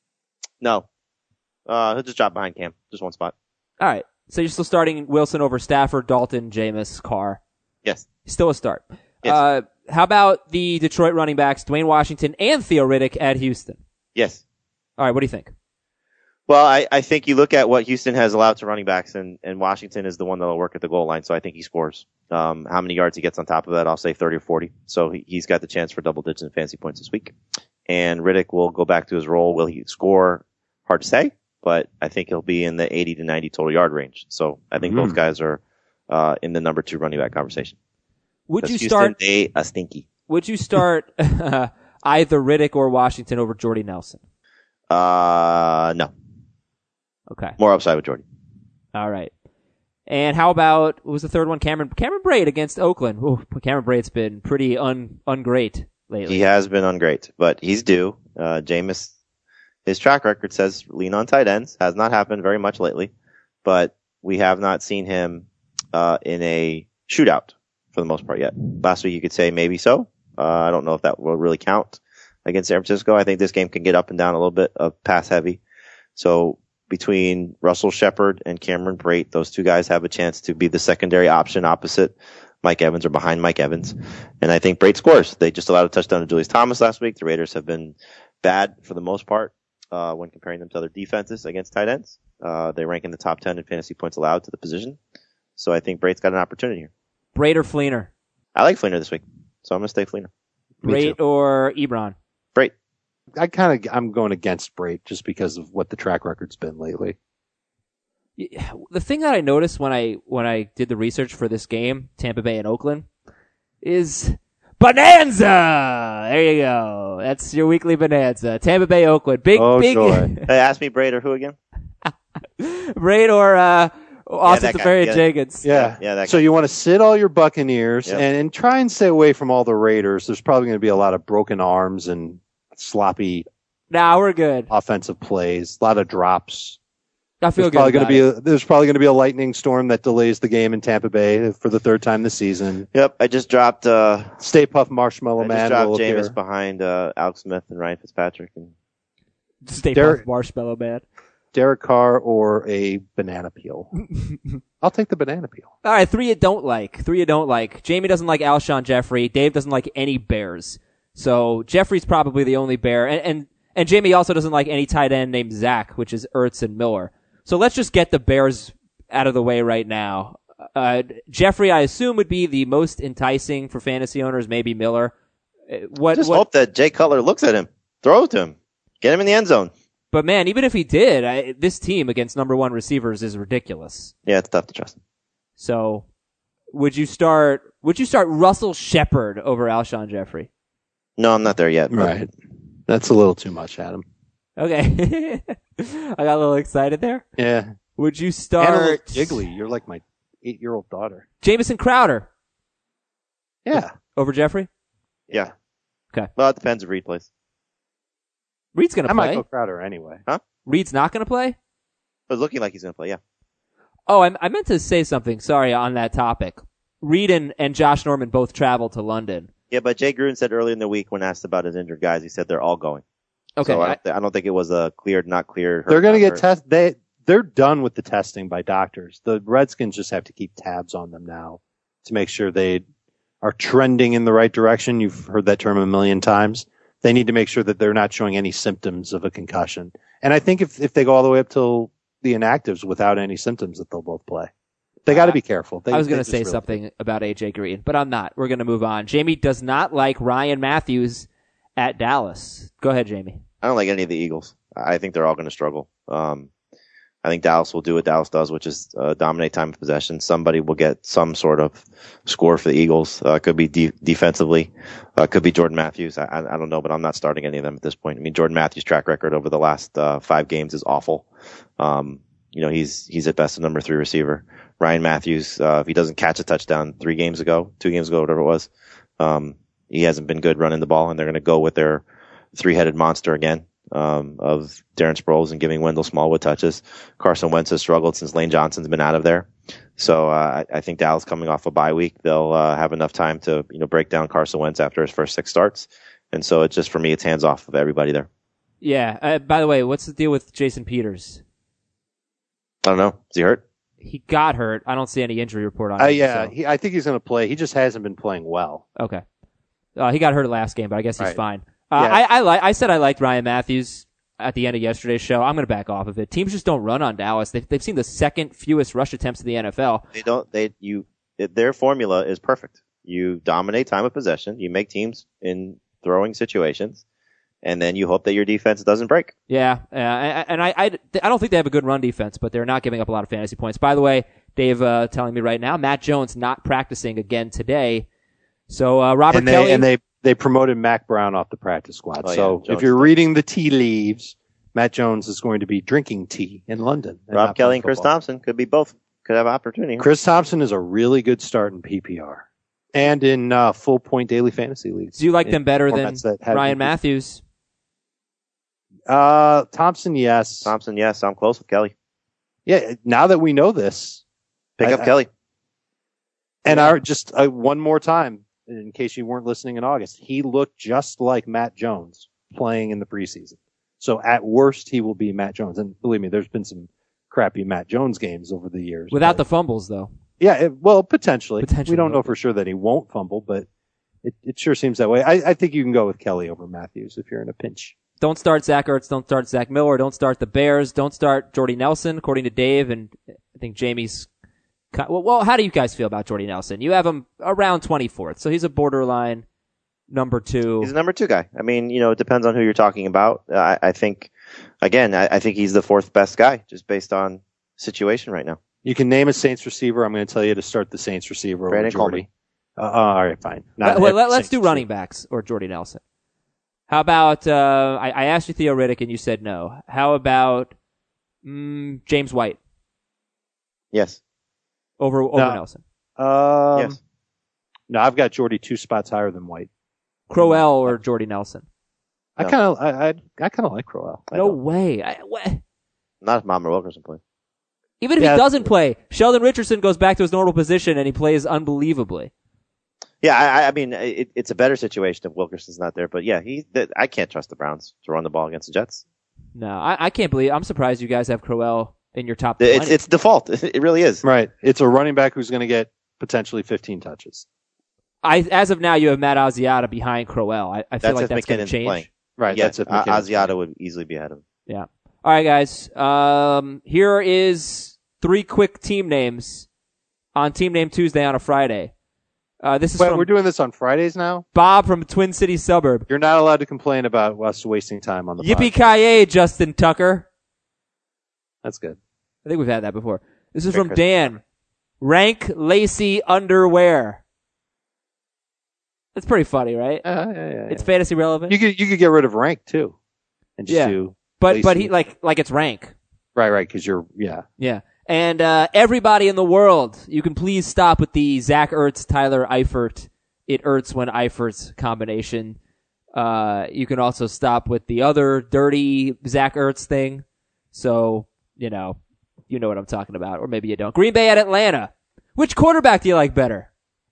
No. Uh, he'll just drop behind Cam. Just one spot. All right. So you're still starting Wilson over Stafford, Dalton, Jameis, Carr. Yes. Still a start. Yes. Uh, how about the Detroit running backs, Dwayne Washington and Theo Riddick at Houston? Yes. All right. What do you think? Well, I, I think you look at what Houston has allowed to running backs, and, and Washington is the one that'll work at the goal line, so I think he scores. Um, how many yards he gets on top of that, I'll say thirty or forty. So he, he's got the chance for double digits in fantasy points this week. And Riddick will go back to his role. Will he score? Hard to say, but I think he'll be in the eighty to ninety total yard range. So I think mm. both guys are uh, in the number two running back conversation. Would you Houston, start they a stinky? Would you start either Riddick or Washington over Jordy Nelson? Uh, no. Okay. More upside with Jordy. All right. And how about, what was the third one? Cameron Cameron Brate against Oakland. Ooh, Cameron Brate's been pretty un ungreat lately. He has been ungreat, but he's due. Uh, Jameis, his track record says lean on tight ends. Has not happened very much lately, but we have not seen him uh, in a shootout for the most part yet. Last week you could say maybe so. Uh, I don't know if that will really count against San Francisco. I think this game can get up and down a little bit of pass heavy. So between Russell Shepard and Cameron Brate, those two guys have a chance to be the secondary option opposite Mike Evans or behind Mike Evans. And I think Brate scores. They just allowed a touchdown to Julius Thomas last week. The Raiders have been bad for the most part uh, when comparing them to other defenses against tight ends. Uh, they rank in the top ten in fantasy points allowed to the position. So I think Brate's got an opportunity here. Brate or Fleener? I like Fleener this week, so I'm going to stay Fleener. Brate or Ebron? Brate. I kind of, I'm going against Brate just because of what the track record's been lately. The thing that I noticed when I, when I did the research for this game, Tampa Bay and Oakland, is Bonanza! There you go. That's your weekly Bonanza. Tampa Bay, Oakland. Big, oh, big. Joy. Hey, ask me Brate or who again? Brate or, uh, Austin yeah, Teferi yeah. Jenkins. Yeah. Yeah, that so guy. you want to sit all your Buccaneers Yep. and, and try and stay away from all the Raiders. There's probably going to be a lot of broken arms and sloppy Nah, we're good. offensive plays, a lot of drops. I feel There's good probably going about to be it. a, there's probably going to be a lightning storm that delays the game in Tampa Bay for the third time this season. Yep, I just dropped, uh, Stay Puff Marshmallow I Man just dropped will Jameis appear. behind, uh, Alex Smith and Ryan Fitzpatrick. And Stay Derek- puft Marshmallow Man. Derek Carr or a banana peel. I'll take the banana peel. All right, three you don't like. Three you don't like. Jamie doesn't like Alshon Jeffrey. Dave doesn't like any Bears. So Jeffrey's probably the only Bear. And, and, and Jamie also doesn't like any tight end named Zach, which is Ertz and Miller. So let's just get the Bears out of the way right now. Uh, Jeffrey, I assume, would be the most enticing for fantasy owners, maybe Miller. Uh, What, just what, hope that Jay Cutler looks at him, throws to him, get him in the end zone. But man, even if he did, I, this team against number one receivers is ridiculous. Yeah, it's tough to trust him. So, would you start? Would you start Russell Shepard over Alshon Jeffrey? No, I'm not there yet. But Right. That's a little too much, Adam. Okay, I got a little excited there. Yeah. Would you And a start little jiggly. You're like my eight-year-old daughter. Jamison Crowder Yeah. over Jeffrey? Yeah. Okay. Well, it depends if Reed plays. Reed's gonna I might play. go Crowder anyway. Reed's not gonna play. It's looking like he's going to play, yeah. Oh, I, I meant to say something. Sorry on that topic. Reed and, and Josh Norman both traveled to London. Yeah, but Jay Gruden said earlier in the week when asked about his injured guys, he said they're all going. Okay, So I, I- don't th- I don't think it was a cleared, not cleared. They're going to get hurt. test. They they're done with the testing by doctors. The Redskins just have to keep tabs on them now to make sure they are trending in the right direction. You've heard that term a million times. They need to make sure that they're not showing any symptoms of a concussion. And I think if if they go all the way up till the inactives without any symptoms, that they'll both play. They got to be careful. They, I was going they to say just really- something about A J Green, but I'm not. We're going to move on. Jamie does not like Ryan Matthews at Dallas. Go ahead, Jamie. I don't like any of the Eagles. I think they're all going to struggle. Um, I think Dallas will do what Dallas does, which is uh, dominate time of possession. Somebody will get some sort of score for the Eagles. Uh, could be de- defensively. Uh, could be Jordan Matthews. I, I don't know, but I'm not starting any of them at this point. I mean, Jordan Matthews' track record over the last uh, five games is awful. Um, you know, he's he's at best a number three receiver. Ryan Matthews, uh, if he doesn't catch a touchdown three games ago, two games ago, whatever it was, um, he hasn't been good running the ball, and they're going to go with their three-headed monster again. Um, of Darren Sproles and giving Wendell Smallwood touches. Carson Wentz has struggled since Lane Johnson's been out of there. So, uh, I, I think Dallas coming off a bye week, they'll, uh, have enough time to, you know, break down Carson Wentz after his first six starts. And so it's just, for me, it's hands off of everybody there. Yeah. Uh, by the way, what's the deal with Jason Peters? I don't know. Is he hurt? He got hurt. I don't see any injury report on Uh, him. yeah, so- he, I think he's going to play. He just hasn't been playing well. Okay. Uh, he got hurt last game, but I guess he's Right. fine. Uh, Yeah. I, I like. I said I liked Ryan Matthews at the end of yesterday's show. I'm going to back off of it. Teams just don't run on Dallas. They've, they've seen the second fewest rush attempts in the N F L. They don't, they, you, their formula is perfect. You dominate time of possession. You make teams in throwing situations, and then you hope that your defense doesn't break. Yeah, uh, and I, I, I don't think they have a good run defense, but they're not giving up a lot of fantasy points. By the way, Dave uh, telling me right now, Matt Jones not practicing again today. So uh, Robert and they, Kelly and they they promoted Mac Brown off the practice squad. Oh, yeah, so Jones if you're did. reading the tea leaves, Matt Jones is going to be drinking tea in London. and Rob not Kelly playing and Chris football. Thompson could be both. Could have opportunity. Chris Thompson is a really good start in P P R and in uh, full point daily fantasy leagues. do you like In them better than formats that have- Ryan Matthews? Uh, Thompson, yes. Thompson, yes, I'm close with Kelly. Yeah. Now that we know this, Pick I- up I- Kelly. and our just uh, one more time, in case you weren't listening in August, he looked just like Matt Jones playing in the preseason. So at worst, he will be Matt Jones. And believe me, there's been some crappy Matt Jones games over the years. Without the but- fumbles, though. yeah, it, well, potentially. Potentially. We don't know for sure that he won't fumble, but it, it sure seems that way. I, I think you can go with Kelly over Matthews if you're in a pinch. Don't start Zach Ertz. Don't start Zach Miller. Don't start the Bears. Don't start Jordy Nelson, according to Dave. And I think Jamie's. Well, well, how do you guys feel about Jordy Nelson? You have him around twenty-fourth, so he's a borderline number two. He's a number two guy. I mean, you know, it depends on who you're talking about. Uh, I, I think, again, I, I think he's the fourth best guy just based on situation right now. You can name a Saints receiver. I'm going to tell you to start the Saints receiver over Brandon Jordy. Uh, uh, all right, fine. Not Well, every let, us Saints do receiver. running backs or Jordy Nelson. How about, uh, I, I asked you Theo Riddick and you said no. How about mm, James White Yes. over, over No. Nelson? Um, Yes. No, I've got Jordy two spots higher than White. Crowell or Jordy Nelson? I No. kind of, I, I, I kind of like Crowell. I No don't. way. I, what? Not if Mama Wilkerson plays. Even if Yeah, he that's doesn't play, Sheldon Richardson goes back to his normal position and he plays unbelievably. Yeah, I, I mean, it, it's a better situation if Wilkerson's not there. But yeah, he. th- I can't trust the Browns to run the ball against the Jets. No, I, I can't believe. I'm surprised you guys have Crowell in your top It's twenty. it's default. It really is. Right. It's a running back who's going to get potentially fifteen touches. I, as of now, you have Matt Asiata behind Crowell. I, I feel That's like if that's going to McKinnon's change. playing. Right. Yeah, That's if uh, McKinnon's Asiata playing. would easily be ahead of him. Yeah. All right, guys. Um, here is three quick team names on Team Name Tuesday on a Friday. Uh, this is Wait, from we're doing this on Fridays now? Bob from Twin City suburb. You're not allowed to complain about us wasting time on the podcast. Yippee-ki-yay, Justin Tucker. That's good. I think we've had that before. This is Merry from Christmas. Dan. Rank Lacey underwear. That's pretty funny, right? Uh, yeah, yeah, yeah. It's fantasy relevant. You could you could get rid of rank too, and just Yeah. do but but Lacey. he like like it's rank. right, right, because you're yeah. Yeah. And uh everybody in the world, you can please stop with the Zach Ertz, Tyler Eifert, it Ertz when Eifert's combination. Uh you can also stop with the other dirty Zach Ertz thing. So, you know, you know what I'm talking about, or maybe you don't. Green Bay at Atlanta. Which quarterback do you like better?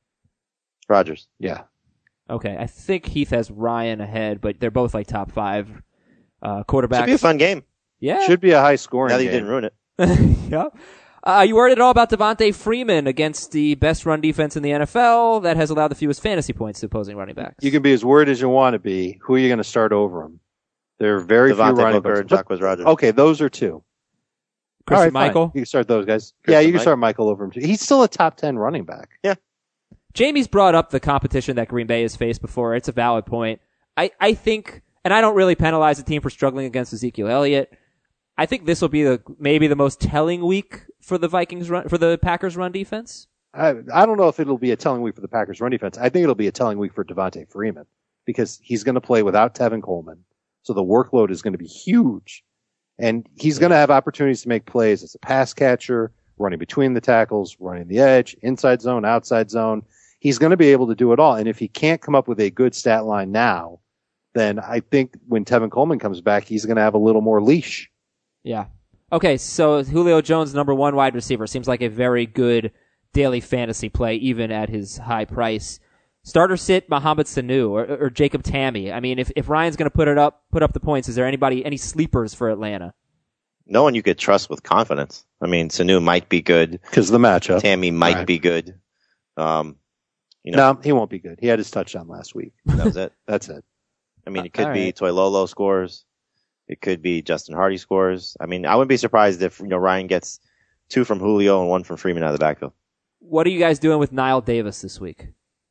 Rodgers. Yeah. Okay, I think Heath has Ryan ahead, but they're both like top five uh quarterbacks. Should be a fun game. Yeah. Should be a high scoring Now that you game. didn't ruin it. yeah. Uh, you worried at all about Devontae Freeman against the best run defense in the N F L that has allowed the fewest fantasy points to opposing running backs? You can be as worried as you want to be. Who are you going to start over him? There are very few Devontae running Booker backs. and Jacquizz Rodgers. Okay, those are two. Christian All right, fine. Michael. You can start those guys. Christian yeah, you can Mike. start Michael over him too. He's still a top ten running back. Jamie's brought up the competition that Green Bay has faced before. It's a valid point. I, I think, and I don't really penalize the team for struggling against Ezekiel Elliott. I think this will be the maybe the most telling week for the Vikings run, for the Packers run defense. I, I don't know if it'll be a telling week for the Packers run defense. I think it'll be a telling week for Devontae Freeman because he's going to play without Tevin Coleman. So the workload is going to be huge. And he's going to have opportunities to make plays as a pass catcher, running between the tackles, running the edge, inside zone, outside zone. He's going to be able to do it all. And if he can't come up with a good stat line now, then I think when Tevin Coleman comes back, he's going to have a little more leash. Yeah. Okay, so Julio Jones, number one wide receiver, seems like a very good daily fantasy play, even at his high price. Starter sit Mohamed Sanu or, or Jacob Tammy. I mean, if, if Ryan's going to put it up, put up the points, is there anybody, any sleepers for Atlanta? No one you could trust with confidence. I mean, Sanu might be good. Because of the matchup. Tammy might Right. be good. Um, you know, No, he won't be good. He had his touchdown last week. that was it. That's it. I mean, it Uh, could all be right. Toilolo scores. It could be Justin Hardy scores. I mean, I wouldn't be surprised if, you know, Ryan gets two from Julio and one from Freeman out of the backfield. What are you guys doing with Niall Davis this week?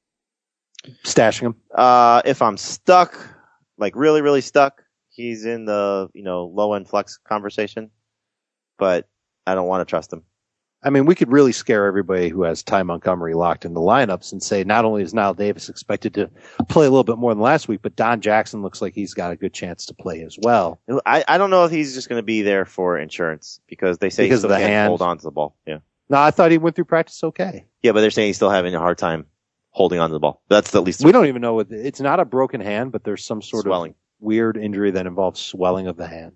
Stashing him. Uh, if I'm stuck, like really, really stuck, he's in the, you know, low end flex conversation, but I don't want to trust him. I mean, we could really scare everybody who has Ty Montgomery locked in the lineups and say not only is Niall Davis expected to play a little bit more than last week, but Don Jackson looks like he's got a good chance to play as well. I, I don't know if he's just going to be there for insurance because they say Because he of still the can't hand. hold on to the ball. Yeah. No, I thought he went through practice okay. Yeah, but they're saying he's still having a hard time holding on to the ball. That's the least We don't even know what it's not a broken hand, but there's some sort swelling. of weird injury that involves swelling of the hand.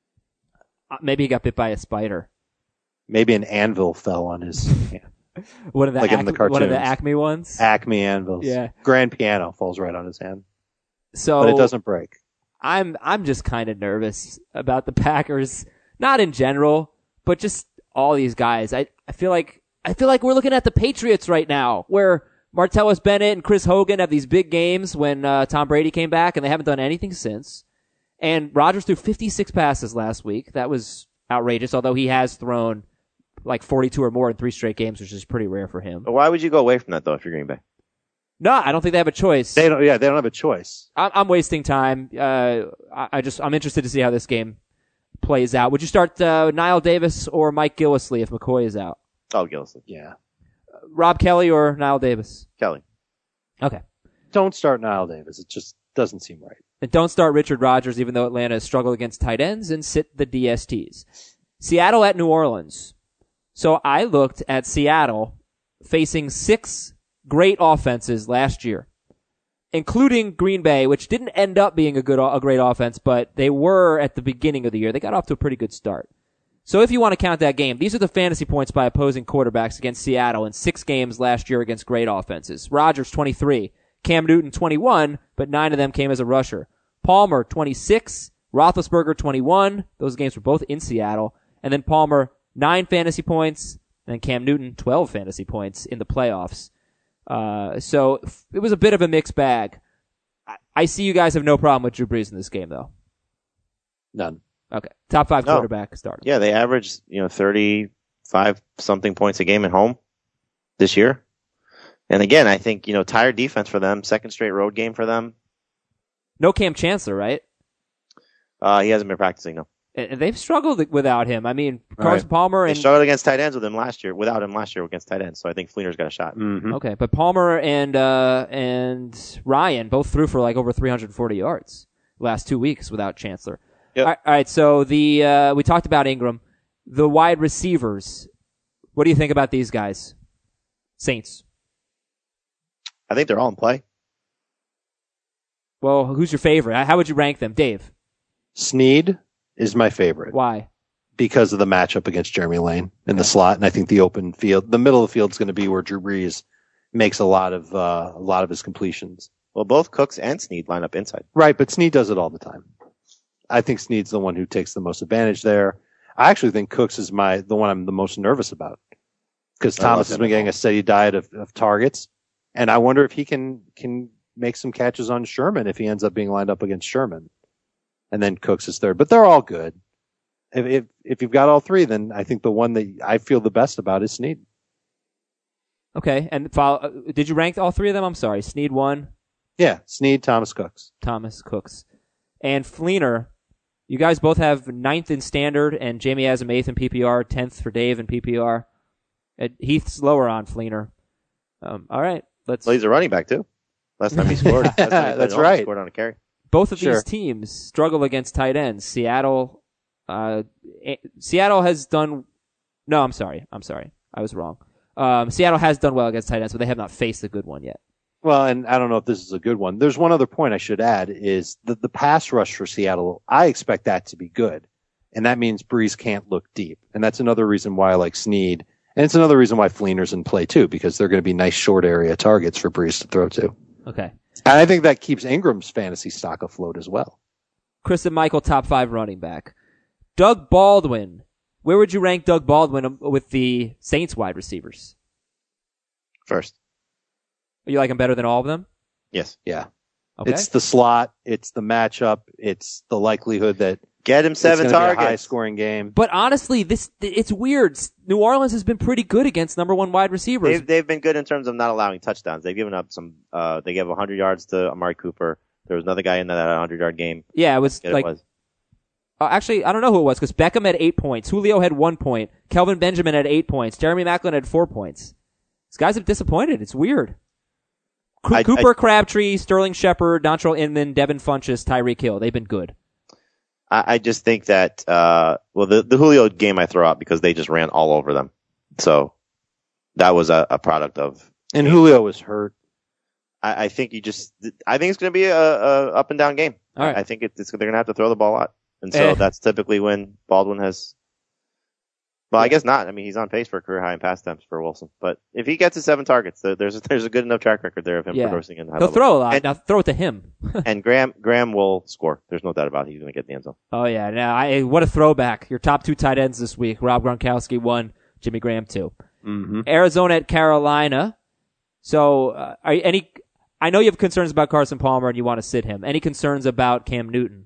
Uh, maybe he got bit by a spider. Maybe an anvil fell on his hand. One of the, Like in Ac- the one of the cartoons. Acme ones. Acme anvils. Yeah. Grand piano falls right on his hand, So but it doesn't break. I'm I'm just kind of nervous about the Packers, not in general, but just all these guys. I, I feel like I feel like we're looking at the Patriots right now, where Martellus Bennett and Chris Hogan have these big games when uh, Tom Brady came back, and they haven't done anything since. And Rodgers threw fifty-six passes last week. That was outrageous, although he has thrown like forty-two or more in three straight games, which is pretty rare for him. But why would you go away from that though if you're Green Bay? No, I don't think they have a choice. They don't. Yeah, they don't have a choice. I'm, I'm wasting time. Uh, I, I just I'm interested to see how this game plays out. Would you start uh, Niall Davis or Mike Gillislee if McCoy is out? Oh, Gillisley. Yeah. Rob Kelly or Niall Davis? Kelly. Okay. Don't start Niall Davis. It just doesn't seem right. And don't start Richard Rodgers, even though Atlanta has struggled against tight ends, and sit the D S Ts. Seattle at New Orleans. So I looked at Seattle facing six great offenses last year, including Green Bay, which didn't end up being a good, a great offense, but they were at the beginning of the year. They got off to a pretty good start. So if you want to count that game, these are the fantasy points by opposing quarterbacks against Seattle in six games last year against great offenses. Rodgers, twenty-three. Cam Newton, twenty-one, but nine of them came as a rusher. Palmer, twenty-six. Roethlisberger, twenty-one. Those games were both in Seattle. And then Palmer, nine fantasy points. And then Cam Newton, twelve fantasy points in the playoffs. Uh, so it was a bit of a mixed bag. I, I see you guys have no problem with Drew Brees in this game, though. None. Okay. Top five No. quarterback starter. Yeah, they averaged, you know, thirty-five something points a game at home this year. And again, I think, you know, tired defense for them, second straight road game for them. No Cam Chancellor, right? Uh, he hasn't been practicing, no. And they've struggled without him. I mean, Carson Right. Palmer They and struggled against tight ends with him last year, without him last year against tight ends. So I think Fleener's got a shot. Mm-hmm. okay, but Palmer and uh, and Ryan both threw for like over three hundred forty yards last two weeks without Chancellor. Yep. All right, all right, so the uh, we talked about Ingram, the wide receivers. What do you think about these guys? Saints. I think they're all in play. Well, who's your favorite? How would you rank them, Dave? Snead is my favorite Why? because of the matchup against Jeremy Lane in the slot, and I think the open field, the middle of the field, is going to be where Drew Brees makes a lot of uh, a lot of his completions. Well, both Cooks and Snead line up inside. Right, but Snead does it all the time. I think Snead's the one who takes the most advantage there. I actually think Cooks is my the one I'm the most nervous about because I love Thomas has him been at getting all. a steady diet of, of targets, and I wonder if he can can make some catches on Sherman if he ends up being lined up against Sherman, and then Cooks is third. But they're all good. If if, if you've got all three, then I think the one that I feel the best about is Snead. Okay, and follow, uh, did you rank all three of them? I'm sorry. Snead one, Yeah, Snead, Thomas, Cooks. Thomas, Cooks, and Fleener. You guys both have ninth in standard, and Jamie has him eighth in P P R, tenth for Dave in P P R. Uh, Heath's lower on Fleener. Um, all right, let's. Well, he's a running back too. Last time he scored, last time he played That's at home, right. He scored on a carry. Both of Sure. these teams struggle against tight ends. Seattle, uh, eh, Seattle has done. No, I'm sorry. I'm sorry. I was wrong. Um, Seattle has done well against tight ends, but they have not faced a good one yet. Well, and I don't know if this is a good one. There's one other point I should add is that the pass rush for Seattle, I expect that to be good. And that means Breeze can't look deep. And that's another reason why I like Snead. And it's another reason why Fleener's in play too, because they're going to be nice short area targets for Breeze to throw to. Okay. And I think that keeps Ingram's fantasy stock afloat as well. Chris and Michael, top five running back. Doug Baldwin. Where would you rank Doug Baldwin with the Saints wide receivers? First. You like him better than all of them? Yes. Yeah. Okay. It's the slot. It's the matchup. It's the likelihood that Get him seven it's going to be a high targets. scoring game. But honestly, this it's weird. New Orleans has been pretty good against number one wide receivers. They've, they've been good in terms of not allowing touchdowns. They've given up some, uh, they gave one hundred yards to Amari Cooper. There was another guy in that one hundred yard game. yeah, it was It like was. Uh, actually, I don't know who it was because Beckham had eight points, Julio had one point, Kelvin Benjamin had eight points, Jeremy Maclin had four points. These guys have disappointed. It's weird. Co- I- Cooper I- Crabtree, Sterling Shepard, Dontrell Inman, Devin Funchess, Tyreek Hill. They've been good. I, I just think that, uh, well, the, the Julio game I throw out because they just ran all over them. So that was a, a product of, And Julio was hurt. I, I think you just, I think it's going to be a, a up and down game. All right. I think it, it's, they're going to have to throw the ball out. And so Eh. that's typically when Baldwin has, well, I guess not. I mean, he's on pace for a career high in pass attempts for Wilson. But if he gets to seven targets, there- there's, there's a good enough track record there of him Yeah. producing in the high He'll level. throw a lot. And, Now throw it to him. and Graham, Graham will score. There's no doubt about it. He's going to get in the end zone. Oh yeah, now I, what a throwback. Your top two tight ends this week: Rob Gronkowski one, Jimmy Graham two. Mm-hmm. Arizona at Carolina. So, uh, are you, any? I know you have concerns about Carson Palmer and you want to sit him. Any concerns about Cam Newton?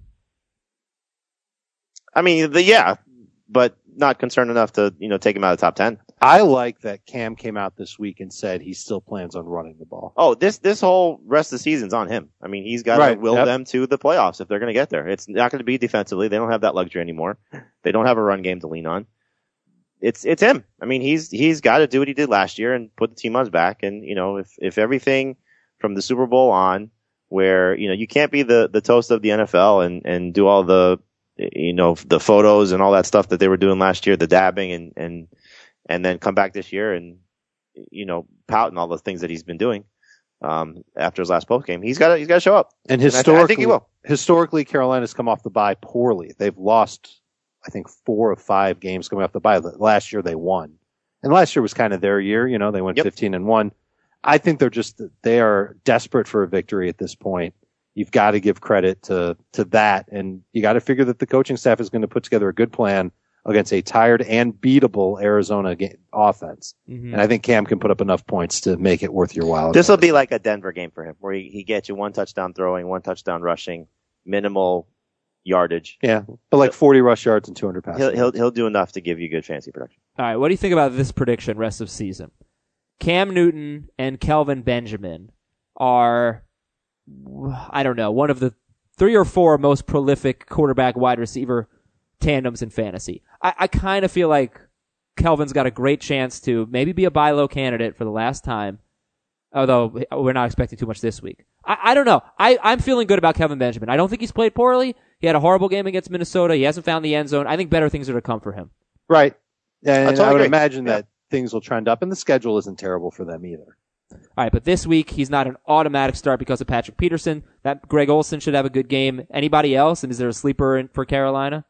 I mean, the, yeah, but not concerned enough to, you know, take him out of the top ten. I like that Cam came out this week and said he still plans on running the ball. Oh, this, this whole rest of the season's on him. I mean, he's got to Right, will yep. them to the playoffs if they're going to get there. It's not going to be defensively. They don't have that luxury anymore. They don't have a run game to lean on. It's, it's him. I mean, he's, he's got to do what he did last year and put the team on his back. And, you know, if, if everything from the Super Bowl on where, you know, you can't be the, the toast of the N F L and, and do all the, you know, the photos and all that stuff that they were doing last year, the dabbing and, and, and then come back this year and, you know, pout and all the things that he's been doing, um, after his last post game. He's got to, he's got to show up. And And I, th- historically, I think he will. historically, Carolina's come off the bye poorly. They've lost, I think, four of five games coming off the bye. Last year they won, and last year was kind of their year. You know, they went Yep. fifteen and one. I think they're just they are desperate for a victory at this point. You've got to give credit to to that, and you got to figure that the coaching staff is going to put together a good plan against a tired and beatable Arizona ga- offense. Mm-hmm. And I think Cam can put up enough points to make it worth your while. This will be like a Denver game for him, where he, he gets you one touchdown throwing, one touchdown rushing, minimal yardage. yeah, but like forty rush yards and two hundred passing. He'll he'll he'll do enough to give you good fantasy production. All right, what do you think about this prediction rest of season? Cam Newton and Kelvin Benjamin are, I don't know, one of the three or four most prolific quarterback wide receiver tandems in fantasy. I, I kind of feel like Kelvin's got a great chance to maybe be a buy low candidate for the last time, although we're not expecting too much this week. I, I don't know. I, I'm feeling good about Kelvin Benjamin. I don't think he's played poorly. He had a horrible game against Minnesota. He hasn't found the end zone. I think better things are to come for him. Right. And totally I would agree. imagine Yeah. that things will trend up, and the schedule isn't terrible for them either. All right, but this week he's not an automatic start because of Patrick Peterson. That Greg Olsen should have a good game. Anybody else? And is there a sleeper in, for Carolina?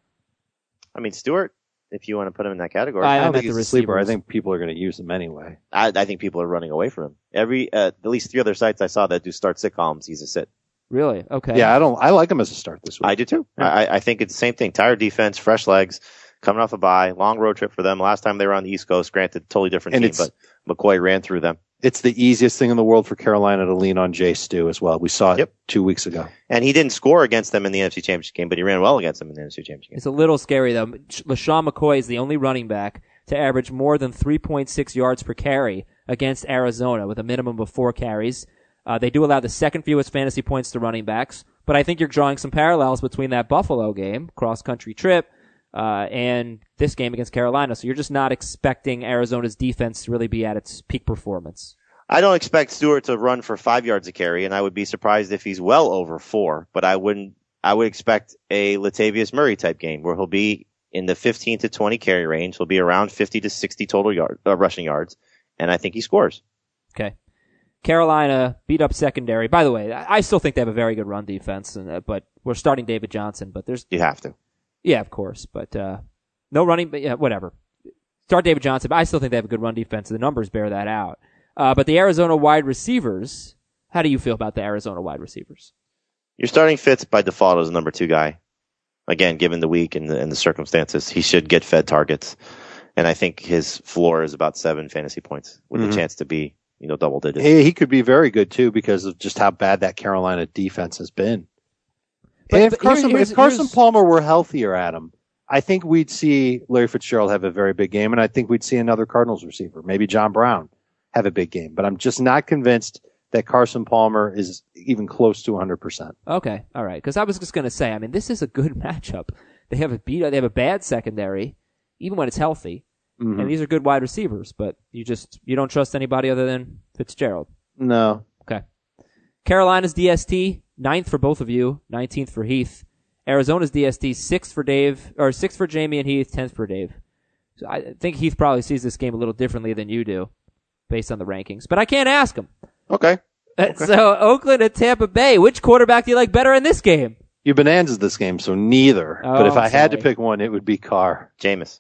I mean, Stewart, if you want to put him in that category. I- I don't meant think the he's a sleeper. I receivers. think people are going to use him anyway. I, I think people are running away from him. Every, uh, at least three other sites I saw that do start sit columns, he's a sit. Really? Okay. Yeah, I don't. I like him as a start this week. I do too. I, I think it's the same thing. Tired defense, fresh legs, coming off a bye, long road trip for them. Last time they were on the East Coast, granted, totally different And team, it's- but McCoy ran through them. It's the easiest thing in the world for Carolina to lean on Jay Stu as well. We saw it Yep. two weeks ago. And he didn't score against them in the N F C Championship game, but he ran well against them in the N F C Championship game. It's a little scary, though. LaShawn McCoy is the only running back to average more than three point six yards per carry against Arizona with a minimum of four carries. Uh, they do allow the second fewest fantasy points to running backs, but I think you're drawing some parallels between that Buffalo game, cross-country trip, uh, and this game against Carolina. So you're just not expecting Arizona's defense to really be at its peak performance. I don't expect Stewart to run for five yards a carry, and I would be surprised if he's well over four, but I wouldn't, I would expect a Latavius Murray type game where he'll be in the fifteen to twenty carry range. He'll be around fifty to sixty total yard, uh, rushing yards, and I think he scores. Okay. Carolina beat up secondary. By the way, I I still think they have a very good run defense, and, uh, but we're starting David Johnson, but there's, You have to. yeah, of course, but, uh, no running, but yeah, whatever. Start David Johnson, but I still think they have a good run defense. The numbers bear that out. Uh, but the Arizona wide receivers, how do you feel about the Arizona wide receivers? You're starting Fitz by default as a number two guy. Again, given the week and the, and the circumstances, he should get fed targets. And I think his floor is about seven fantasy points with Mhm. a chance to be, you know, double digits. He, he could be very good too because of just how bad that Carolina defense has been. But- if but Carson, here- here's- if Carson here's- Palmer were healthier, Adam, I think we'd see Larry Fitzgerald have a very big game, and I think we'd see another Cardinals receiver, maybe John Brown, have a big game. But I'm just not convinced that Carson Palmer is even close to one hundred percent. Okay, all right. Because I was just going to say, I mean, this is a good matchup. They have a beat, they have a bad secondary, even when it's healthy, Mm-hmm. and these are good wide receivers. But you just you don't trust anybody other than Fitzgerald. No. Okay. Carolina's D S T ninth for both of you, nineteenth for Heath. Arizona's D S T sixth for Dave, or sixth for Jamie and Heath, tenth for Dave. So I think Heath probably sees this game a little differently than you do, based on the rankings. But I can't ask him. Okay. Uh, So Oakland and Tampa Bay, which quarterback do you like better in this game? You bonanzas this game, so neither. Oh, but if I had to sorry. pick one, it would be Carr. Jameis.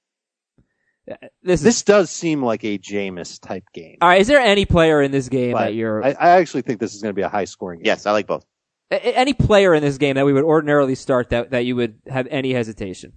This, is, This does seem like a Jameis type game. all right. Is there any player in this game But that you're I, I actually think this is going to be a high scoring game. Yes, I like both. a- any player in this game that we would ordinarily start that that you would have any hesitation?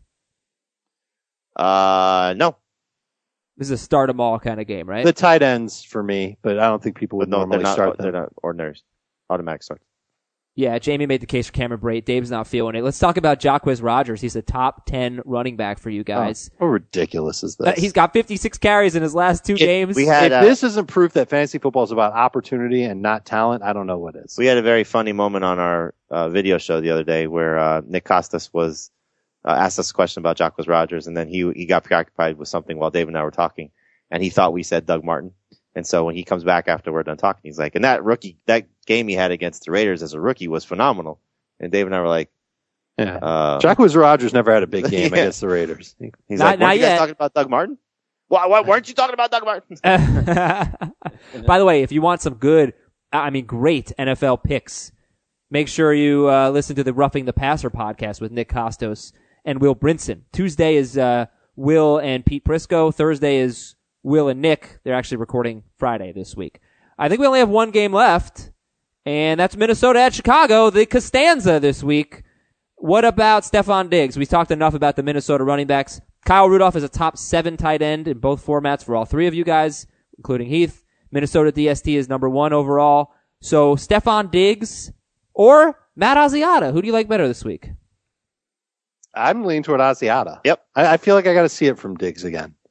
Uh, no. This is a start 'em all kind of game, right? The tight ends for me, but I don't think people But would no, they're normally not, start they're them. not ordinaries. Automatic starts. Yeah, Jamie made the case for Cameron Brate. Dave's not feeling it. Let's talk about Jacquizz Rodgers. He's a top ten running back for you guys. Oh, how ridiculous is this? Uh, he's got fifty-six carries in his last two games. We had, if uh, this isn't proof that fantasy football is about opportunity and not talent, I don't know what is. We had a very funny moment on our uh, video show the other day where uh, Nick Costas was uh, asked us a question about Jacquizz Rodgers, and then he he got preoccupied with something while Dave and I were talking, and he thought we said Doug Martin. And so when he comes back after we're done talking, he's like, and that rookie, that game he had against the Raiders as a rookie was phenomenal. And Dave and I were like, Yeah. uh, Jacquizz Rodgers never had a big game Yeah. against the Raiders. he's Not- like, not weren't you yet. guys talking about Doug Martin? Why, why weren't you talking about Doug Martin? By the way, if you want some good, I mean, great N F L picks, make sure you uh, listen to the Roughing the Passer podcast with Nick Costos and Will Brinson. Tuesday is uh, Will and Pete Prisco. Thursday is Will and Nick. They're actually recording Friday this week. I think we only have one game left, and that's Minnesota at Chicago, the Costanza this week. What about Stephon Diggs? We talked enough about the Minnesota running backs. Kyle Rudolph is a top seven tight end in both formats for all three of you guys, including Heath. Minnesota D S T is number one overall. So Stephon Diggs or Matt Asiata, who do you like better this week? I'm leaning toward Asiata. Yep. I, I feel like I got to see it from Diggs again.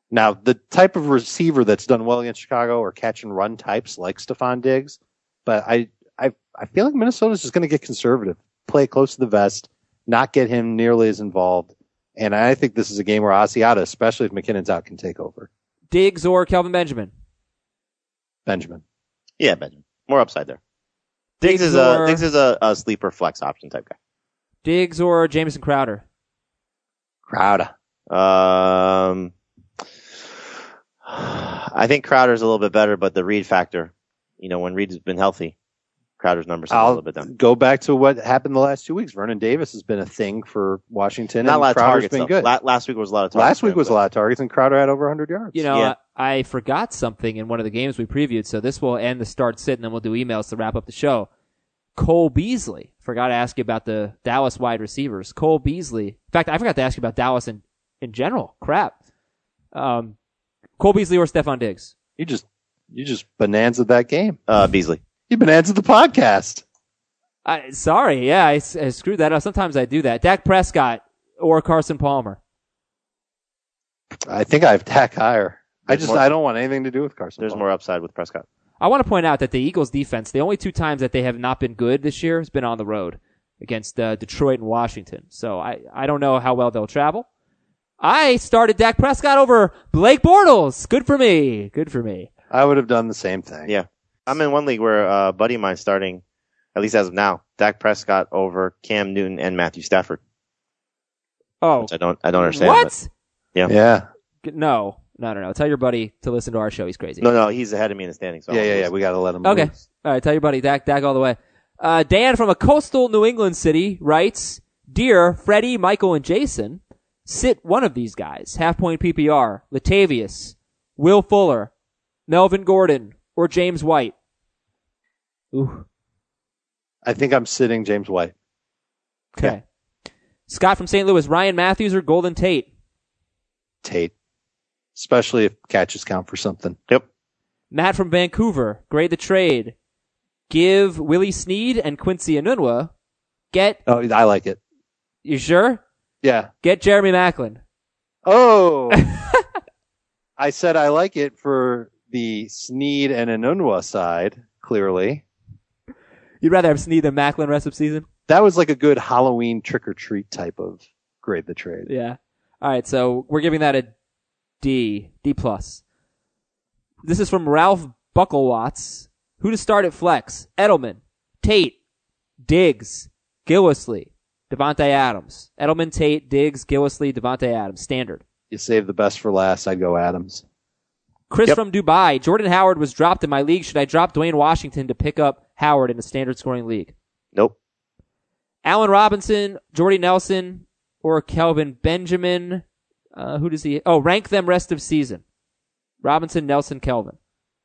Now, the type of receiver that's done well against Chicago are catch and run types like Stephon Diggs, but I I, I feel like Minnesota's just going to get conservative, play close to the vest, not get him nearly as involved, and I think this is a game where Asiata, especially if McKinnon's out, can take over. Diggs or Kelvin Benjamin? Benjamin. Yeah, Benjamin. More upside there. Diggs, Diggs is a or- Diggs is a, a sleeper flex option type guy. Diggs or Jamison Crowder? Crowder. Um, I think Crowder's a little bit better, but the Reed factor, you know, when Reed's been healthy, Crowder's numbers are a I'll little bit down. go back to what happened the last two weeks. Vernon Davis has been a thing for Washington, Not a and lot of Crowder's targets, been though. good. La- last week was a lot of targets. Last week was a lot of targets, and Crowder had over one hundred yards. You know, Yeah. I, I forgot something in one of the games we previewed, so this will end the start sit, and then we'll do emails to wrap up the show. Cole Beasley. Forgot to ask you about the Dallas wide receivers. Cole Beasley. In fact, I forgot to ask you about Dallas in, in general. Crap. Um, Cole Beasley or Stephon Diggs? You just you just bonanza that game. Uh, Beasley. You bonanza the podcast. I, sorry, yeah, I, I screwed that up. Sometimes I do that. Dak Prescott or Carson Palmer? I think I have Dak higher. I There's just more- I don't want anything to do with Carson. There's Palmer. more upside with Prescott. I want to point out that the Eagles defense, the only two times that they have not been good this year has been on the road against uh, Detroit and Washington. So I, I don't know how well they'll travel. I started Dak Prescott over Blake Bortles. Good for me. Good for me. I would have done the same thing. Yeah. I'm in one league where uh, a buddy of mine starting, at least as of now, Dak Prescott over Cam Newton and Matthew Stafford. Oh, Which I don't, I don't understand. what? Yeah. Yeah. No, no, no, no. Tell your buddy to listen to our show. He's crazy. But, no, no, he's ahead of me in the standings. So Yeah, I'll yeah, lose. yeah. We got to let him. Okay. lose. All right. Tell your buddy Dak, Dak all the way. Uh, Dan from a coastal New England city writes, Dear Freddie, Michael, and Jason, sit one of these guys. Half point P P R, Latavius, Will Fuller, Melvin Gordon, or James White. Ooh. I think I'm sitting James White. Okay. Scott from Saint Louis, Ryan Matthews or Golden Tate? Tate, especially if catches count for something. Yep. Matt from Vancouver, grade the trade. Give Willie Snead and Quincy Enunwa. Get, Oh, I like it. you sure? Yeah. Get Jeremy Maclin. Oh, I said I like it for the Snead and Enunwa side. Clearly, You'd rather have Snead than Maclin rest of season? that was like a good Halloween trick or treat type of grade the trade. Yeah. All right, so we're giving that a D, D plus. This is from Ralph Bucklewatts. Who to start at flex? Edelman, Tate, Diggs, Gillisley, Devontae Adams. Edelman, Tate, Diggs, Gillisley, Devontae Adams. Standard. You save the best for last. I'd go Adams. Chris Yep. from Dubai. Jordan Howard was dropped in my league. Should I drop Dwayne Washington to pick up Howard in a standard scoring league? Nope. Allen Robinson, Jordy Nelson, or Kelvin Benjamin. Uh, who does he? Oh, rank them rest of season. Robinson, Nelson, Kelvin.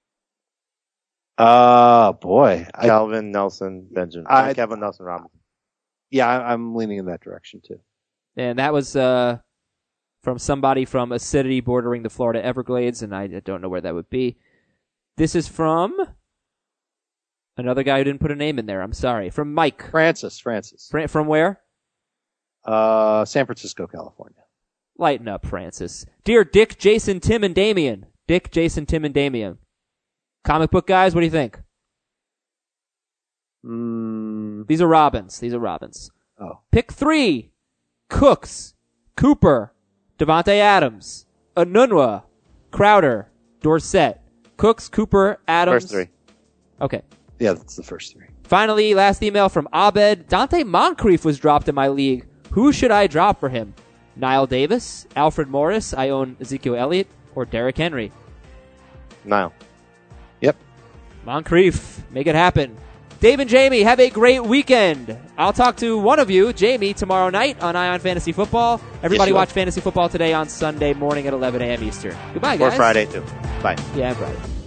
Oh, boy. I, Calvin, Nelson, Benjamin. I- Kevin, Nelson, Robinson. yeah, I, I'm leaning in that direction too. And that was uh, from somebody from a city bordering the Florida Everglades, and I don't know where that would be. This is from another guy who didn't put a name in there. I'm sorry. From Mike. Francis, Francis. Fra- From where? Uh, San Francisco, California. Lighten up, Francis. Dear Dick, Jason, Tim, and Damien. Dick, Jason, Tim, and Damien. Comic book guys, what do you think? Mm, These are Robins. These are Robins. oh, Pick three. Cooks, Cooper, Devontae Adams, Enunwa, Crowder, Dorsett. Cooks, Cooper, Adams. First three. Okay. yeah, that's the first three. Finally, last email from Abed. Dante Moncrief was dropped in my league. Who should I drop for him? Niall Davis, Alfred Morris, I own Ezekiel Elliott, or Derrick Henry? Nile. Yep. Moncrief, make it happen. Dave and Jamie, have a great weekend. I'll talk to one of you, Jamie, tomorrow night on Ion Fantasy Football. Everybody Yes, you watch will. Fantasy Football today on Sunday morning at eleven a.m. Eastern. Goodbye, Or guys. Friday, too. Bye. Yeah, Friday.